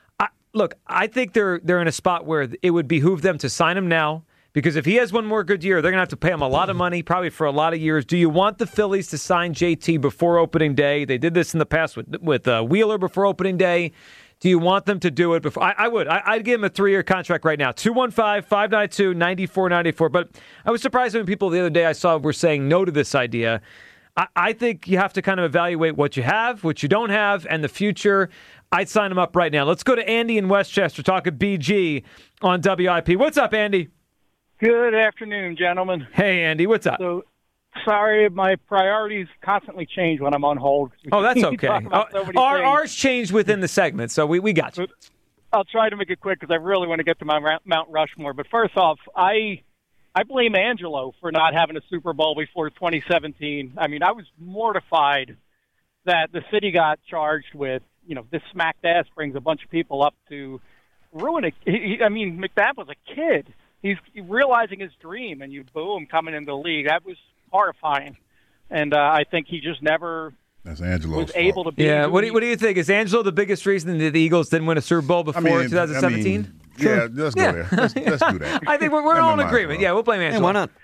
Look, I think they're they're in a spot where it would behoove them to sign him now, because if he has one more good year, they're going to have to pay him a lot of money, probably for a lot of years. Do you want the Phillies to sign J T before opening day? They did this in the past with with uh, Wheeler before opening day. Do you want them to do it before? I, I would. I, I'd give him a three-year contract right now. two one five, five nine two, nine four nine four. But I was surprised when people the other day I saw were saying no to this idea. I, I think you have to kind of evaluate what you have, what you don't have, and the future. I'd sign him up right now. Let's go to Andy in Westchester talking B G on W I P. What's up, Andy? Good afternoon, gentlemen. Hey, Andy. What's up? So, sorry, my priorities constantly change when I'm on hold. Oh, that's okay. Uh, so our, ours changed within the segment, so we, we got you. I'll try to make it quick because I really want to get to my Mount Rushmore. But first off, I I blame Angelo for not having a Super Bowl before twenty seventeen. I mean, I was mortified that the city got charged with, you know, this smacked ass brings a bunch of people up to ruin it. He, I mean, McNabb was a kid. He's realizing his dream, and you boom, coming into the league. That was horrifying. And uh, I think he just never That's Angelo's was able to be. Yeah, what do, you, what do you think? Is Angelo the biggest reason that the Eagles didn't win a Super Bowl before I mean, twenty seventeen? I mean, yeah, let's go yeah. there. Let's, let's do that. I think we're, we're all in agreement. Yeah, we'll blame Angelo. Hey, why not?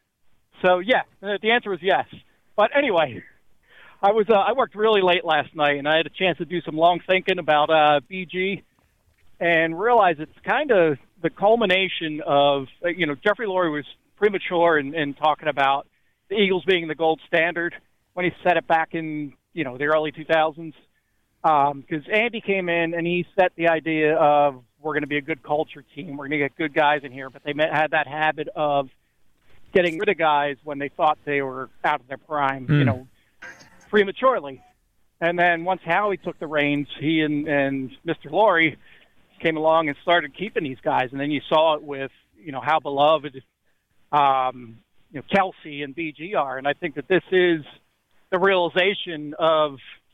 So, yeah, the answer was yes. But anyway, I was uh, I worked really late last night, and I had a chance to do some long thinking about uh, B G and realized it's kind of the culmination of, you know, Jeffrey Lurie was premature in, in talking about the Eagles being the gold standard when he said it back in, you know, the early two thousands. Because um, Andy came in and he set the idea of we're going to be a good culture team. We're going to get good guys in here. But they had that habit of getting rid of guys when they thought they were out of their prime, mm. you know, prematurely. And then once Howie took the reins, he and, and Mister Lurie came along and started keeping these guys. And then you saw it with, you know, how beloved um, you know, Kelsey and B G are. And I think that this is the realization of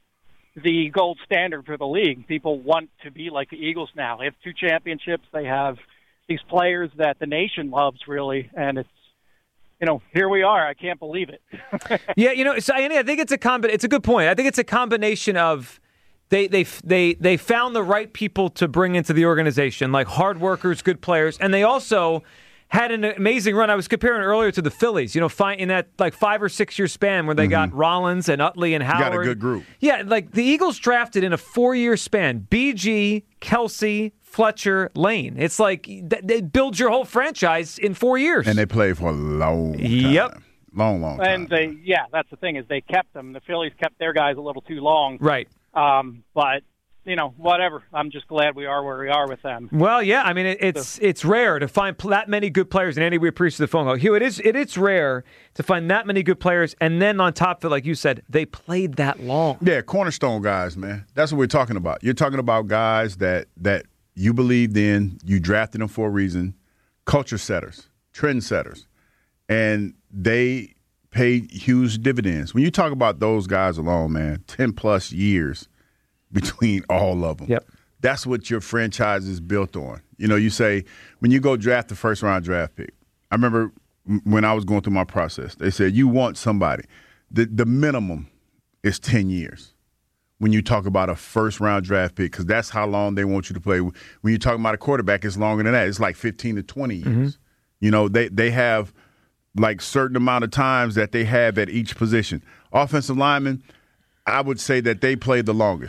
the gold standard for the league. People want to be like the Eagles now. They have two championships. They have these players that the nation loves, really. And it's, you know, here we are. I can't believe it. yeah, you know, so Andy, I think it's a combi- It's a good point. I think it's a combination of they they they they found the right people to bring into the organization, like hard workers, good players, and they also had an amazing run. I was comparing earlier to the Phillies, you know, find, in that like five or six year span where they mm-hmm. got Rollins and Utley and Howard. You got a good group. Yeah, like the Eagles drafted in a four year span B G, Kelsey, Fletcher, Lane. It's like they build your whole franchise in four years. And they played for a long time. Yep. Long, long time. And they, yeah, that's the thing is they kept them. The Phillies kept their guys a little too long. Right. Um, but, you know, whatever. I'm just glad we are where we are with them. Well, yeah, I mean, it, it's so, it's rare to find that many good players. And Andy, we appreciate the phone call. Hugh, it is it is rare to find that many good players. And then on top of it, like you said, they played that long. Yeah, cornerstone guys, man. That's what we're talking about. You're talking about guys that that you believed in, you drafted them for a reason, culture setters, trend setters. And they paid huge dividends. When you talk about those guys alone, man, ten-plus years between all of them. Yep. That's what your franchise is built on. You know, you say, when you go draft the first-round draft pick, I remember when I was going through my process, they said, you want somebody. The, the minimum is ten years when you talk about a first-round draft pick, because that's how long they want you to play. When you're talking about a quarterback, it's longer than that. It's like fifteen to twenty years. Mm-hmm. You know, they, they have – like certain amount of times that they have at each position. Offensive linemen, I would say that they play the longest.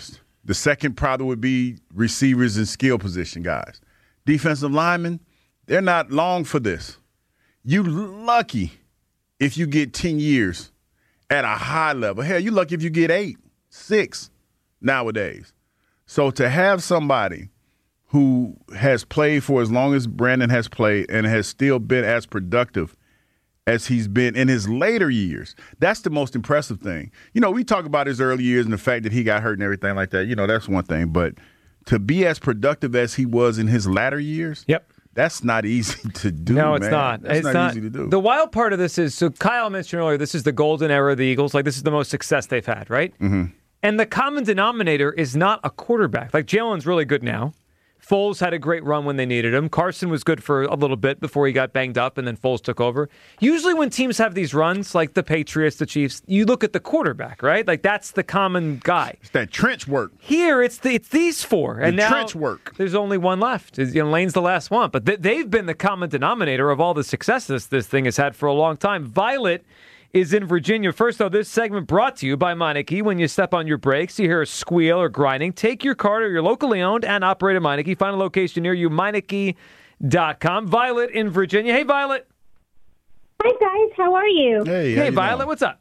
The second probably would be receivers and skill position guys. Defensive linemen, they're not long for this. You lucky if you get ten years at a high level. Hell, you lucky if you get eight, six nowadays. So to have somebody who has played for as long as Brandon has played and has still been as productive as he's been in his later years, that's the most impressive thing. You know, we talk about his early years and the fact that he got hurt and everything like that. You know, that's one thing. But to be as productive as he was in his latter years, yep, that's not easy to do. No, it's man. not. That's it's not, not easy to do. The wild part of this is, so Kyle mentioned earlier, this is the golden era of the Eagles. Like, this is the most success they've had, right? Mm-hmm. And the common denominator is not a quarterback. Like, Jalen's really good now. Foles had a great run when they needed him. Carson was good for a little bit before he got banged up, and then Foles took over. Usually when teams have these runs, like the Patriots, the Chiefs, you look at the quarterback, right? Like, that's the common guy. It's that trench work. Here, it's the, it's these four. And the now trench work. There's only one left. You know, Lane's the last one. But they, they've been the common denominator of all the successes this thing has had for a long time. Violet is in Virginia. First, though, this segment brought to you by Meineke. When you step on your brakes, you hear a squeal or grinding, take your car to your locally owned and operated Meineke. Find a location near you, Meineke dot com. Violet in Virginia. Hey, Violet. Hi, guys. How are you? Hey, hey Violet. Doing? What's up?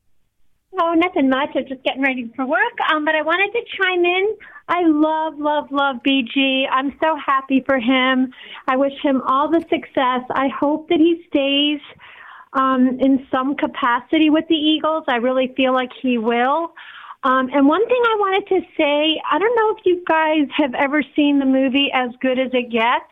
Oh, nothing much. I'm just getting ready for work. Um, but I wanted to chime in. I love, love, love B G. I'm so happy for him. I wish him all the success. I hope that he stays Um, in some capacity with the Eagles. I really feel like he will. Um, and one thing I wanted to say, I don't know if you guys have ever seen the movie As Good as It Gets.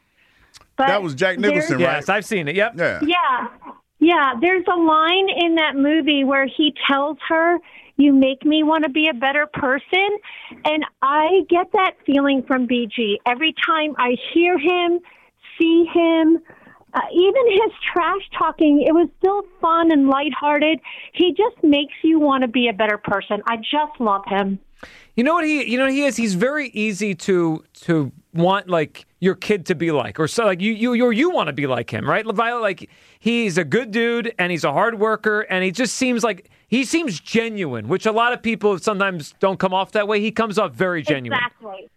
But that was Jack Nicholson, right? Yes, I've seen it. Yep. Yeah. Yeah. Yeah. There's a line in that movie where he tells her, "You make me want to be a better person." And I get that feeling from B G. Every time I hear him, see him, Uh, even his trash talking, it was still fun and lighthearted. He just makes you want to be a better person. I just love him. You know what he? You know what he is. He's very easy to to want like your kid to be like, or so like you you you you want to be like him, right? Violet, like he's a good dude and he's a hard worker and he just seems like he seems genuine, which a lot of people sometimes don't come off that way. He comes off very genuine. Exactly.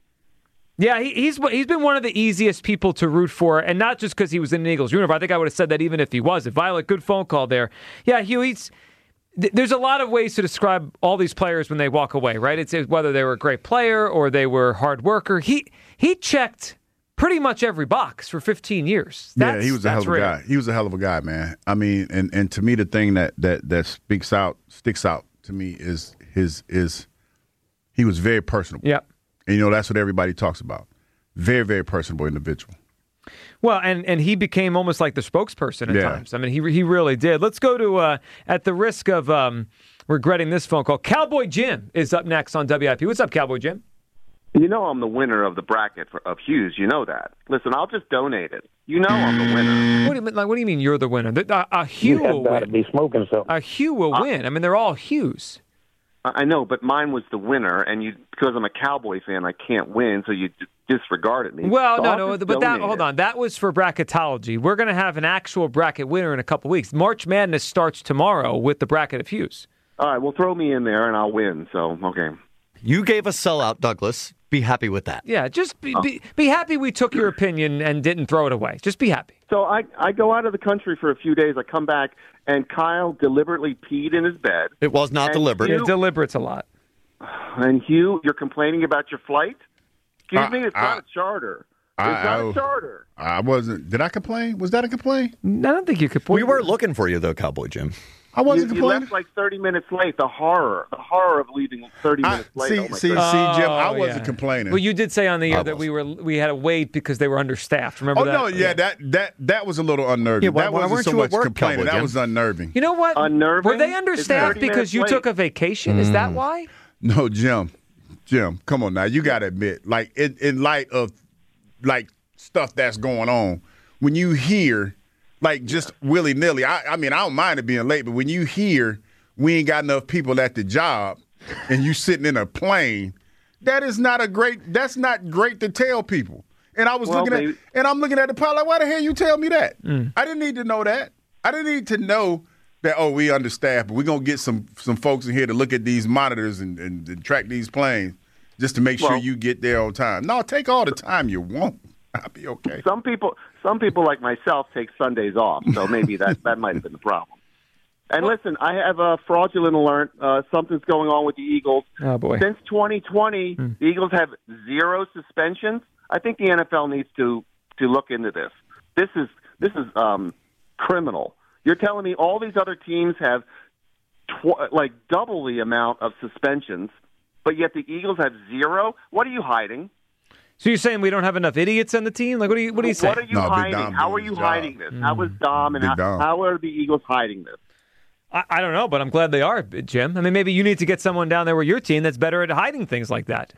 Yeah, he, he's he's been one of the easiest people to root for, and not just because he was in an Eagles uniform. I think I would have said that even if he wasn't. Violet, good phone call there. Yeah, Hugh, he's, th- there's a lot of ways to describe all these players when they walk away, right? It's whether they were a great player or they were a hard worker. He he checked pretty much every box for fifteen years. That's, yeah, he was a hell of a rare. guy. He was a hell of a guy, man. I mean, and, and to me, the thing that, that, that speaks out, sticks out to me is his is he was very personable. Yeah. And, you know, that's what everybody talks about. Very, very personable individual. Well, and, and he became almost like the spokesperson at Yeah. times. I mean, he he really did. Let's go to, uh, at the risk of um, regretting this phone call, Cowboy Jim is up next on W I P. What's up, Cowboy Jim? You know I'm the winner of the bracket for, of Hughes. You know that. Listen, I'll just donate it. You know I'm the winner. What do you mean, like, what do you mean you're the winner? The- A, a Hugh You have will gotta win. be smoking something. A Hugh will Uh, win. I mean, they're all Hughes. I know, but mine was the winner, and you because I'm a Cowboy fan, I can't win, so you d- disregarded me. Well, So no, I'll no, just but that, donate hold it. on. That was for bracketology. We're going to have an actual bracket winner in a couple weeks. March Madness starts tomorrow with the bracket of Hughes. All right, well, throw me in there, and I'll win. So, okay. You gave a sellout, Douglas. Be happy with that. Yeah, just be, Oh. be, be happy we took your opinion and didn't throw it away. Just be happy. So I, I go out of the country for a few days. I come back, and Kyle deliberately peed in his bed. It was not And deliberate. Hugh- Yeah, deliberate's a lot. And Hugh, you're complaining about your flight? Excuse I- me, it's I- not a charter. It's I- not I- a charter. I wasn't. Did I complain? Was that a complaint? I don't think you could. We were looking for you, though, Cowboy Jim. I wasn't you, you complaining. left like thirty minutes late. The horror, the horror of leaving thirty minutes late. see, oh my see, God. see, Jim, I Oh, wasn't yeah. complaining. Well, you did say on the I air that we were we had to wait because they were understaffed. Remember oh that? no, yeah, that that that was a little unnerving. Yeah, why- that why wasn't weren't so you at much work, complaining. Cowboy That Jim? was unnerving. You know what? Unnerving? Were they It's understaffed thirty because you minutes took late. a vacation? Is that why? No, Jim, Jim, come on now. You got to admit, like in, in light of like stuff that's going on, when you hear like just willy nilly, I, I mean, I don't mind it being late, but when you hear we ain't got enough people at the job, and you sitting in a plane, that is not a great. That's not great to tell people. And I was Well, looking maybe- at, and I'm looking at the pilot. Like, why the hell you tell me that? Mm. I didn't need to know that. I didn't need to know that. Oh, we understaffed, but we're gonna get some some folks in here to look at these monitors and, and, and track these planes. just to make sure Well- you get there on time. No, take all the time you want. I'll be okay. Some people, some people like myself take Sundays off, so maybe that, that might have been the problem. And listen, I have a fraudulent alert. Uh, something's going on with the Eagles. Oh, boy. Since twenty twenty, Hmm. the Eagles have zero suspensions. I think the N F L needs to to look into this. This is this is um, criminal. You're telling me all these other teams have tw- like double the amount of suspensions, but yet the Eagles have zero? What are you hiding? So you're saying we don't have enough idiots on the team? Like, what are you? What are you saying? What are you hiding? How are you hiding this? How is Dom and Big how, Dom. how are the Eagles hiding this? I, I don't know, but I'm glad they are, Jim. I mean, maybe you need to get someone down there with your team that's better at hiding things like that.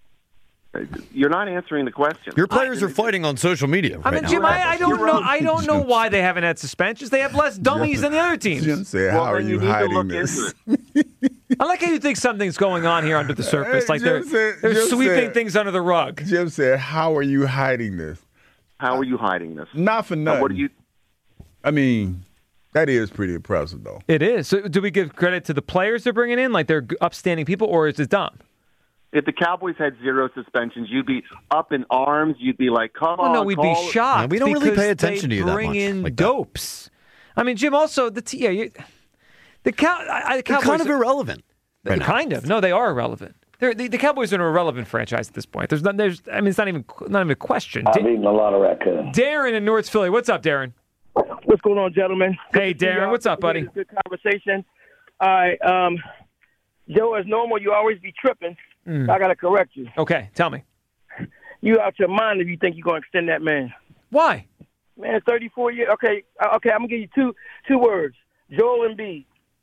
You're not answering the question. Your players are fighting on social media. I right mean, now. Jim, I, I don't know. I don't know why they haven't had suspensions. They have less dummies than the other teams. Jim said, "How are you hiding this?" I like how you think something's going on here under the surface, like they're Jim said- they're Jim sweeping said- things under the rug. Jim said, "How are you hiding this?" How are you hiding this? Not for nothing. what do you? I mean, that is pretty impressive, though. It is. So, do we give credit to the players they're bringing in, like they're upstanding people, or is it dumb? If the Cowboys had zero suspensions, you'd be up in arms. You'd be like, "Come Well, on!" no, we'd be call it." shocked. we don't really because pay attention they to you that bring much in like that. dopes. I mean, Jim. Also, the t- yeah, you, the cow. I, I- the They're Cowboys kind of are- irrelevant. right now. kind of. No, they are irrelevant. They're, the, the Cowboys are an irrelevant franchise at this point. There's not. There's. I mean, it's not even not even a question. I've Da- eaten a lot of raccoon. Darren in North Philly. What's up, Darren? What's going on, gentlemen? Hey, Good to see Darren. y'all. What's up, buddy? Good conversation. All right, um, Joe, as normal, you always be tripping. Mm. I got to correct you. Okay, tell me. You out your mind if you think you're going to extend that man. Why? Man, thirty-four years. Okay, uh, okay. I'm gonna give you two two words. Joel Embiid.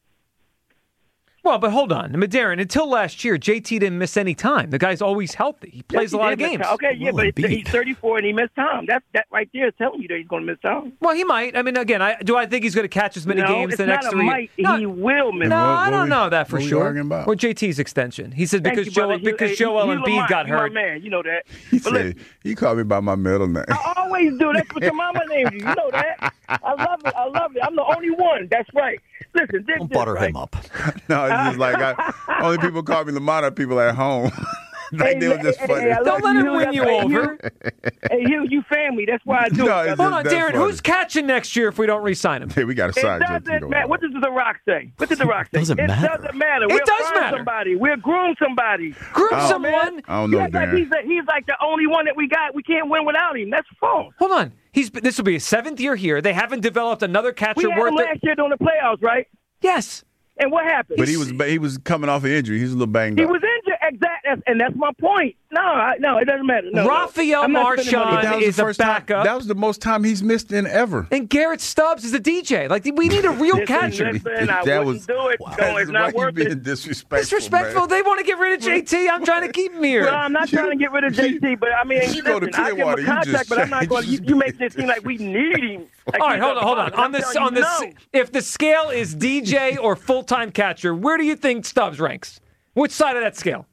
Well, but hold on. I mean, Darren, until last year, J T didn't miss any time. The guy's always healthy. He plays Yes, he a lot of did miss games. time. Okay, yeah, but he's thirty-four and he missed time. That that right there is telling you that he's going to miss time. Well, he might. I mean, again, I, do I think he's going to catch as many No, games it's the next not a three might. years? He will miss No, time. I What don't we- know that for what we sure. arguing about? Or J T's extension. He said Thank because you, Joel brother. You- because hey, Joel you Embiid Lamont, got you my hurt. man, you know that. He But said he called me by my middle name. I always do. That's what your mama named you. You know that. I love it. I love it. I'm the only one. That's right. Listen, dig Don't this, butter right? him up. No, it's just like I, only people call me Lamont are people at home. like Hey, they were just hey, funny. hey, I love Don't let him win That's you right. over. Hey, you, you family. That's why I do No, it. it's Hold on, that's Darren. funny. Who's catching next year if we don't re-sign him? Hey, we got a It side joke. doesn't matter. What does The Rock say? What did The Rock say? Doesn't it matter. doesn't matter. It We'll does find matter. somebody. We'll groom somebody. Groom I don't- someone. I don't know, You act like Darren. he's, the, he's like the only one that we got. We can't win without him. That's false. Hold on. He's this will be his seventh year here. They haven't developed another catcher We had worth him it. last year during the playoffs, right? Yes. And what happened? But he was he was coming off an injury. He's a little banged He up. was injured. Exactly. And that's my point. No, I, no, it doesn't matter. No, Raphael no. I'm not spending money. Marchand That was is the a first time. backup. That was the most time he's missed in ever. And Garrett Stubbs is a D J. Like we need a real Listen, catcher. listen, I That wouldn't was- do it. No, it's Why not you worth being it. disrespectful? Disrespectful. man? They want to get rid of J T. I'm trying to keep him here. Well, I'm not trying to get rid of J T, but I mean, You go to listen, I give him Clearwater, a you contract, just but I'm not going. You, changed. you make it seem like we need him. Like All right, he's hold a on, hold on. boss. On I'm this, telling on you, this, no. if the scale is D J or full-time catcher, where do you think Stubbs ranks? Which side of that scale?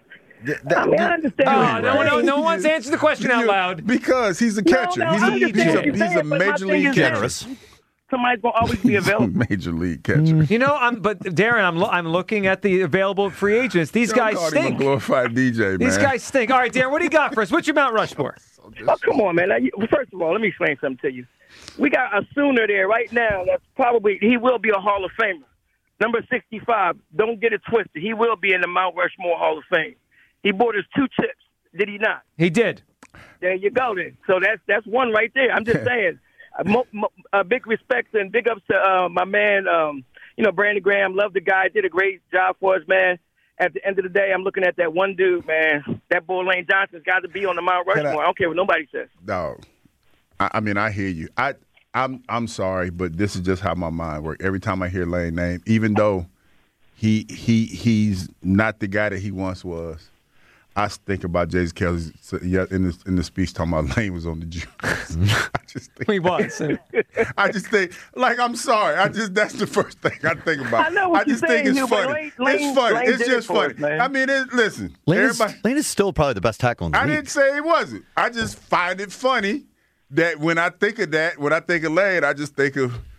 I mean, I understand. Oh, what no, you're no, saying. no one's answered the question out loud. Because he's a No, catcher. no, he's I a he's understand a, what you're he's a saying, but my major thing league is catcher. this. Somebody's gonna always be available. Major league catcher. You know, I'm but Darren, I'm lo- I'm looking at the available free agents. These Don't guys call him a stink. glorified D J, man. These guys stink. All right, Darren, what do you got for us? What's your Mount Rushmore? Oh, come on, man. Now, you- First of all, let me explain something to you. We got a Sooner there right now. That's probably he will be a Hall of Famer. Number sixty-five. Don't get it twisted. He will be in the Mount Rushmore Hall of Fame. He bought us two chips. Did he not? He did. There you go, then. So that's that's one right there. I'm just saying. A, mo, mo, a big respect and big ups to uh, my man, um, you know, Brandon Graham. Love the guy. Did a great job for us, man. At the end of the day, I'm looking at that one dude, man. That boy Lane Johnson's got to be on the Mount Can I- Rushmore. I, don't care what nobody says. Dog. I, I mean, I hear you. I, I'm, I'm sorry, but this is just how my mind works. Every time I hear Lane's name, even though he, he, he's not the guy that he once was, I think about Jason Kelly in the in the speech talking about Lane was on the juice. I just think he was. I just think, like, I'm sorry. I just that's the first thing I think about. I know what I just you're think saying, it's Hugh, but funny. Lane- Lane- it's funny. Lane it's did just it for funny. us, man. I mean, it, listen, Lane is, everybody. Lane is still probably the best tackle in the I league. didn't say he wasn't. I just find it funny that when I think of that, when I think of Lane, I just think of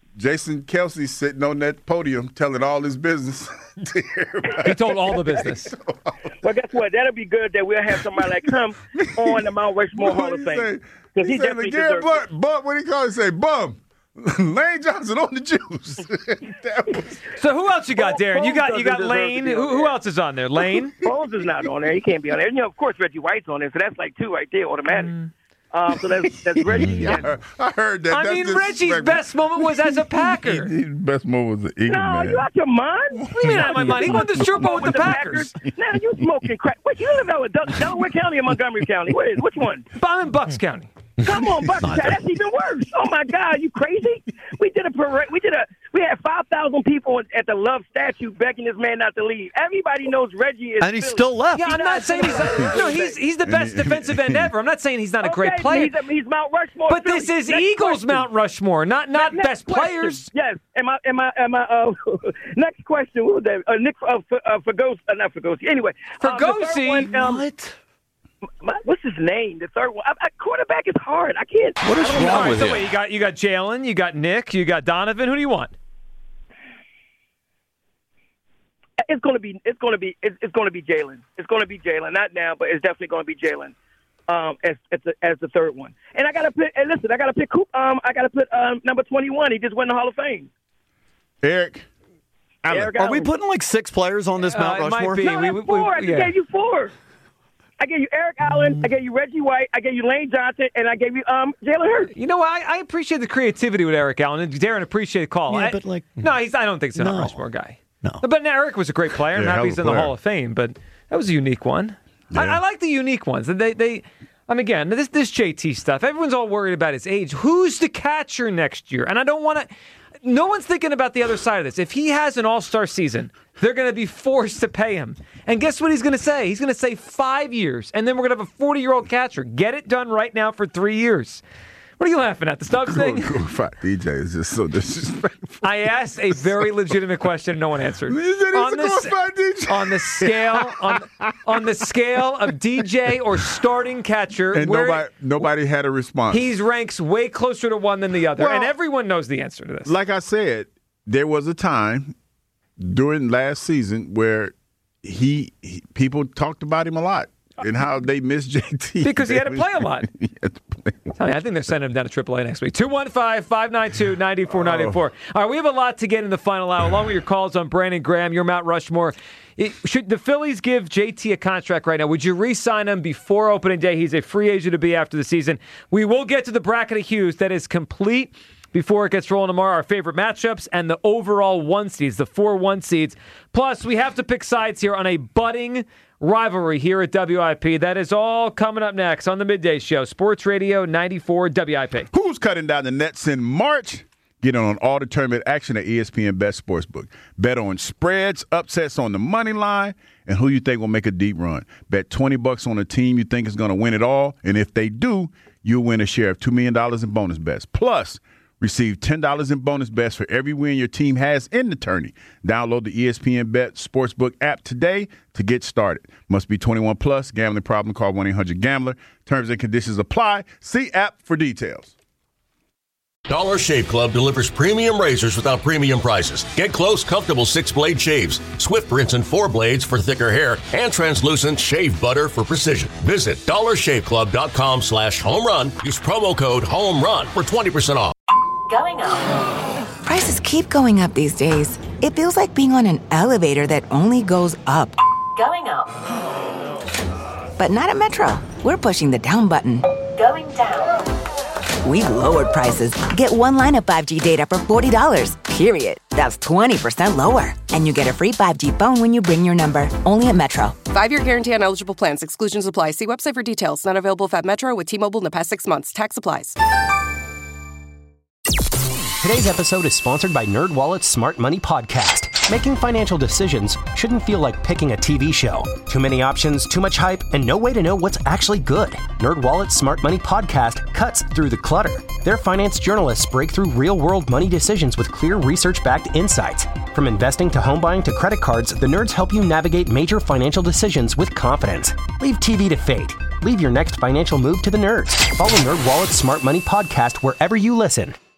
Jason Kelsey sitting on that podium telling all his business to everybody. He told all the business. Well, guess what? That'll be good that we'll have somebody like him on the Mount Rushmore Hall of Fame. Because he, he definitely said, deserves Butt, it. Butt, what do you call it? Say, bum. Lane Johnson on the juice. was... So who else you got, Darren? You got you got Lane. Who, who else is on there? Lane? Bones is not on there. He can't be on there. You know, of course, Reggie White's on there, so that's like two right there, automatic. Mm. Um, so that's, that's Reggie. Yeah, I heard that. I that's mean, Reggie's best moment was as a Packer. His best moment was the Eagle No, man. you out your mind? What do you mean out of my mind? He won the Super Bowl with the Packers. Now you smoking crack. Wait, you live out in Del- Delaware County or Montgomery County? What is? Which one? I'm in Bucks County. Come on, Bucks County. That's even worse. Oh my God, you crazy? We did a parade. We did a. We had five thousand people at the Love statue begging this man not to leave. Everybody knows Reggie is. And he Philly. still left. Yeah, I'm not saying he's no. He's he's the best defensive end ever. I'm not saying he's not a great Okay, player. He's, a, he's Mount Rushmore. But Philly. this is Next Eagles question. Mount Rushmore, not not Next best question. players. Yes. Am I? Am I? Am I? Uh, next question. What was that? Uh, Nick uh, F- uh, Fergosi. Uh, not Fergosi. Anyway. um, the third Fergosi? one, um, What? my, what's his name? The third one. I, I, quarterback is hard. I can't. What is I don't know. wrong All right, with so him? wait, you got you got Jalen, you got Nick, you got Donovan. Who do you want? It's going to be. It's going to be. It's, it's going to be Jalen. It's going to be Jalen. Not now, but it's definitely going to be Jalen. Um, as as the, as the third one. And I got to pick. And listen, I got to pick. Coop- Um, I got to put um, number twenty-one. He just went in the Hall of Fame. Eric. Eric Are we Allen. putting like six players on this Uh, Mount it might Rushmore? be. No, We- that's we- four. I yeah. gave you four. I gave you Eric Allen. I gave you Reggie White. I gave you Lane Johnson, and I gave you um Jalen Hurts. You know what? I, I appreciate the creativity with Eric Allen. And Darren appreciate the call. Yeah, I- but, like- no, he's. I don't think he's a No. Mount Rushmore guy. No. But Eric was a great player. I'm Yeah, happy hell he's of in a the player. Hall of Fame. But that was a unique one. I, Yeah. I like the unique ones. They they. I mean, again, this this J T stuff. Everyone's all worried about his age. Who's the catcher next year? And I don't want to. No one's thinking about the other side of this. If he has an all-star season, they're going to be forced to pay him. And guess what he's going to say? He's going to say five years, and then we're going to have a forty-year-old catcher. Get it done right now for three years. What are you laughing at? The Stubbs thing? Cool, cool. Fat D J is just so disrespectful. I asked a very legitimate question. No one answered. He said he's On a the, cool s- fat D J. on the scale, on on the scale of D J or starting catcher, And where nobody, nobody had a response. he ranks way closer to one than the other, Well, and everyone knows the answer to this. Like I said, there was a time during last season where he, he people talked about him a lot and how they missed J T. Because he had to play a lot. He had to play a lot. I, mean, I think they're sending him down to triple A next week. two one five, five nine two, nine four nine four. All right, we have a lot to get in the final hour, along with your calls on Brandon Graham, your Mount Rushmore. It, should the Phillies give J T a contract right now? Would you re-sign him before opening day? He's a free agent to be after the season. We will get to the bracket of Hughes that is complete before it gets rolling tomorrow. Our favorite matchups and the overall one seeds, the four one seeds. Plus, we have to pick sides here on a budding rivalry here at W I P. That is all coming up next on the Midday Show. Sports Radio ninety-four W I P. Who's cutting down the nets in March? Get on all the tournament action at E S P N Bet Sportsbook. Bet on spreads, upsets on the money line, and who you think will make a deep run. Bet twenty bucks on a team you think is going to win it all, and if they do, you'll win a share of two million dollars in bonus bets. Plus, receive ten dollars in bonus bets for every win your team has in the tourney. Download the E S P N Bet Sportsbook app today to get started. Must be twenty-one plus. Gambling problem? Call one eight hundred gambler. Terms and conditions apply. See app for details. Dollar Shave Club delivers premium razors without premium prices. Get close, comfortable six-blade shaves, swift rinse and four blades for thicker hair, and translucent shave butter for precision. Visit dollar shave club dot com slash home run. Use promo code HOME-RUN for twenty percent off. Going up. Prices keep going up these days. It feels like being on an elevator that only goes up. Going up. But not at Metro. We're pushing the down button. Going down. We've lowered prices. Get one line of five G data for forty dollars, period. That's twenty percent lower. And you get a free five G phone when you bring your number. Only at Metro. Five-year guarantee on eligible plans. Exclusions apply. See website for details. Not available at Metro with T-Mobile in the past six months. Tax applies. Today's episode is sponsored by NerdWallet's Smart Money Podcast. Making financial decisions shouldn't feel like picking a T V show. Too many options, too much hype, and no way to know what's actually good. NerdWallet's Smart Money Podcast cuts through the clutter. Their finance journalists break through real-world money decisions with clear research-backed insights. From investing to home buying to credit cards, the nerds help you navigate major financial decisions with confidence. Leave T V to fate. Leave your next financial move to the nerds. Follow NerdWallet's Smart Money Podcast wherever you listen.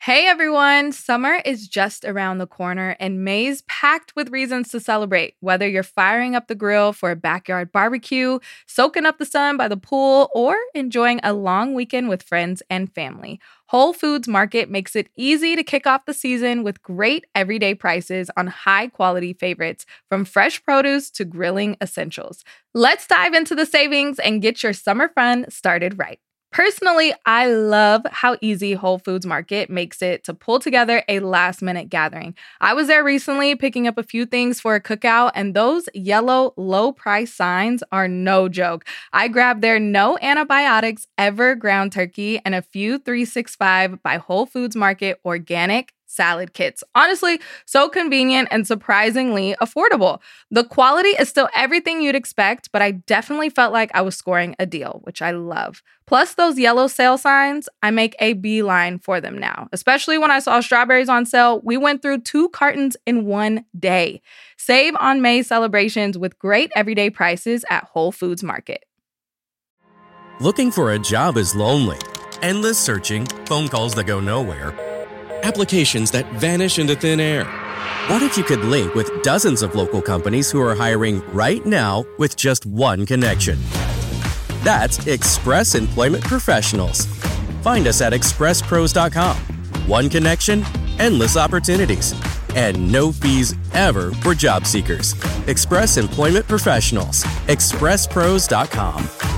Hey everyone, summer is just around the corner and May's packed with reasons to celebrate. Whether you're firing up the grill for a backyard barbecue, soaking up the sun by the pool, or enjoying a long weekend with friends and family, Whole Foods Market makes it easy to kick off the season with great everyday prices on high-quality favorites, from fresh produce to grilling essentials. Let's dive into the savings and get your summer fun started right. Personally, I love how easy Whole Foods Market makes it to pull together a last-minute gathering. I was there recently picking up a few things for a cookout, and those yellow low-price signs are no joke. I grabbed their no antibiotics ever ground turkey and a few three sixty-five by Whole Foods Market organic salad kits. Honestly, so convenient and surprisingly affordable. The quality is still everything you'd expect, but I definitely felt like I was scoring a deal, which I love. Plus those yellow sale signs, I make a beeline for them now. Especially when I saw strawberries on sale, we went through two cartons in one day. Save on May celebrations with great everyday prices at Whole Foods Market. Looking for a job is lonely. Endless searching, phone calls that go nowhere, applications that vanish into thin air. What if you could link with dozens of local companies who are hiring right now with just one connection? That's Express Employment Professionals. Find us at express pros dot com. One connection, endless opportunities, and no fees ever for job seekers. Express Employment Professionals. express pros dot com.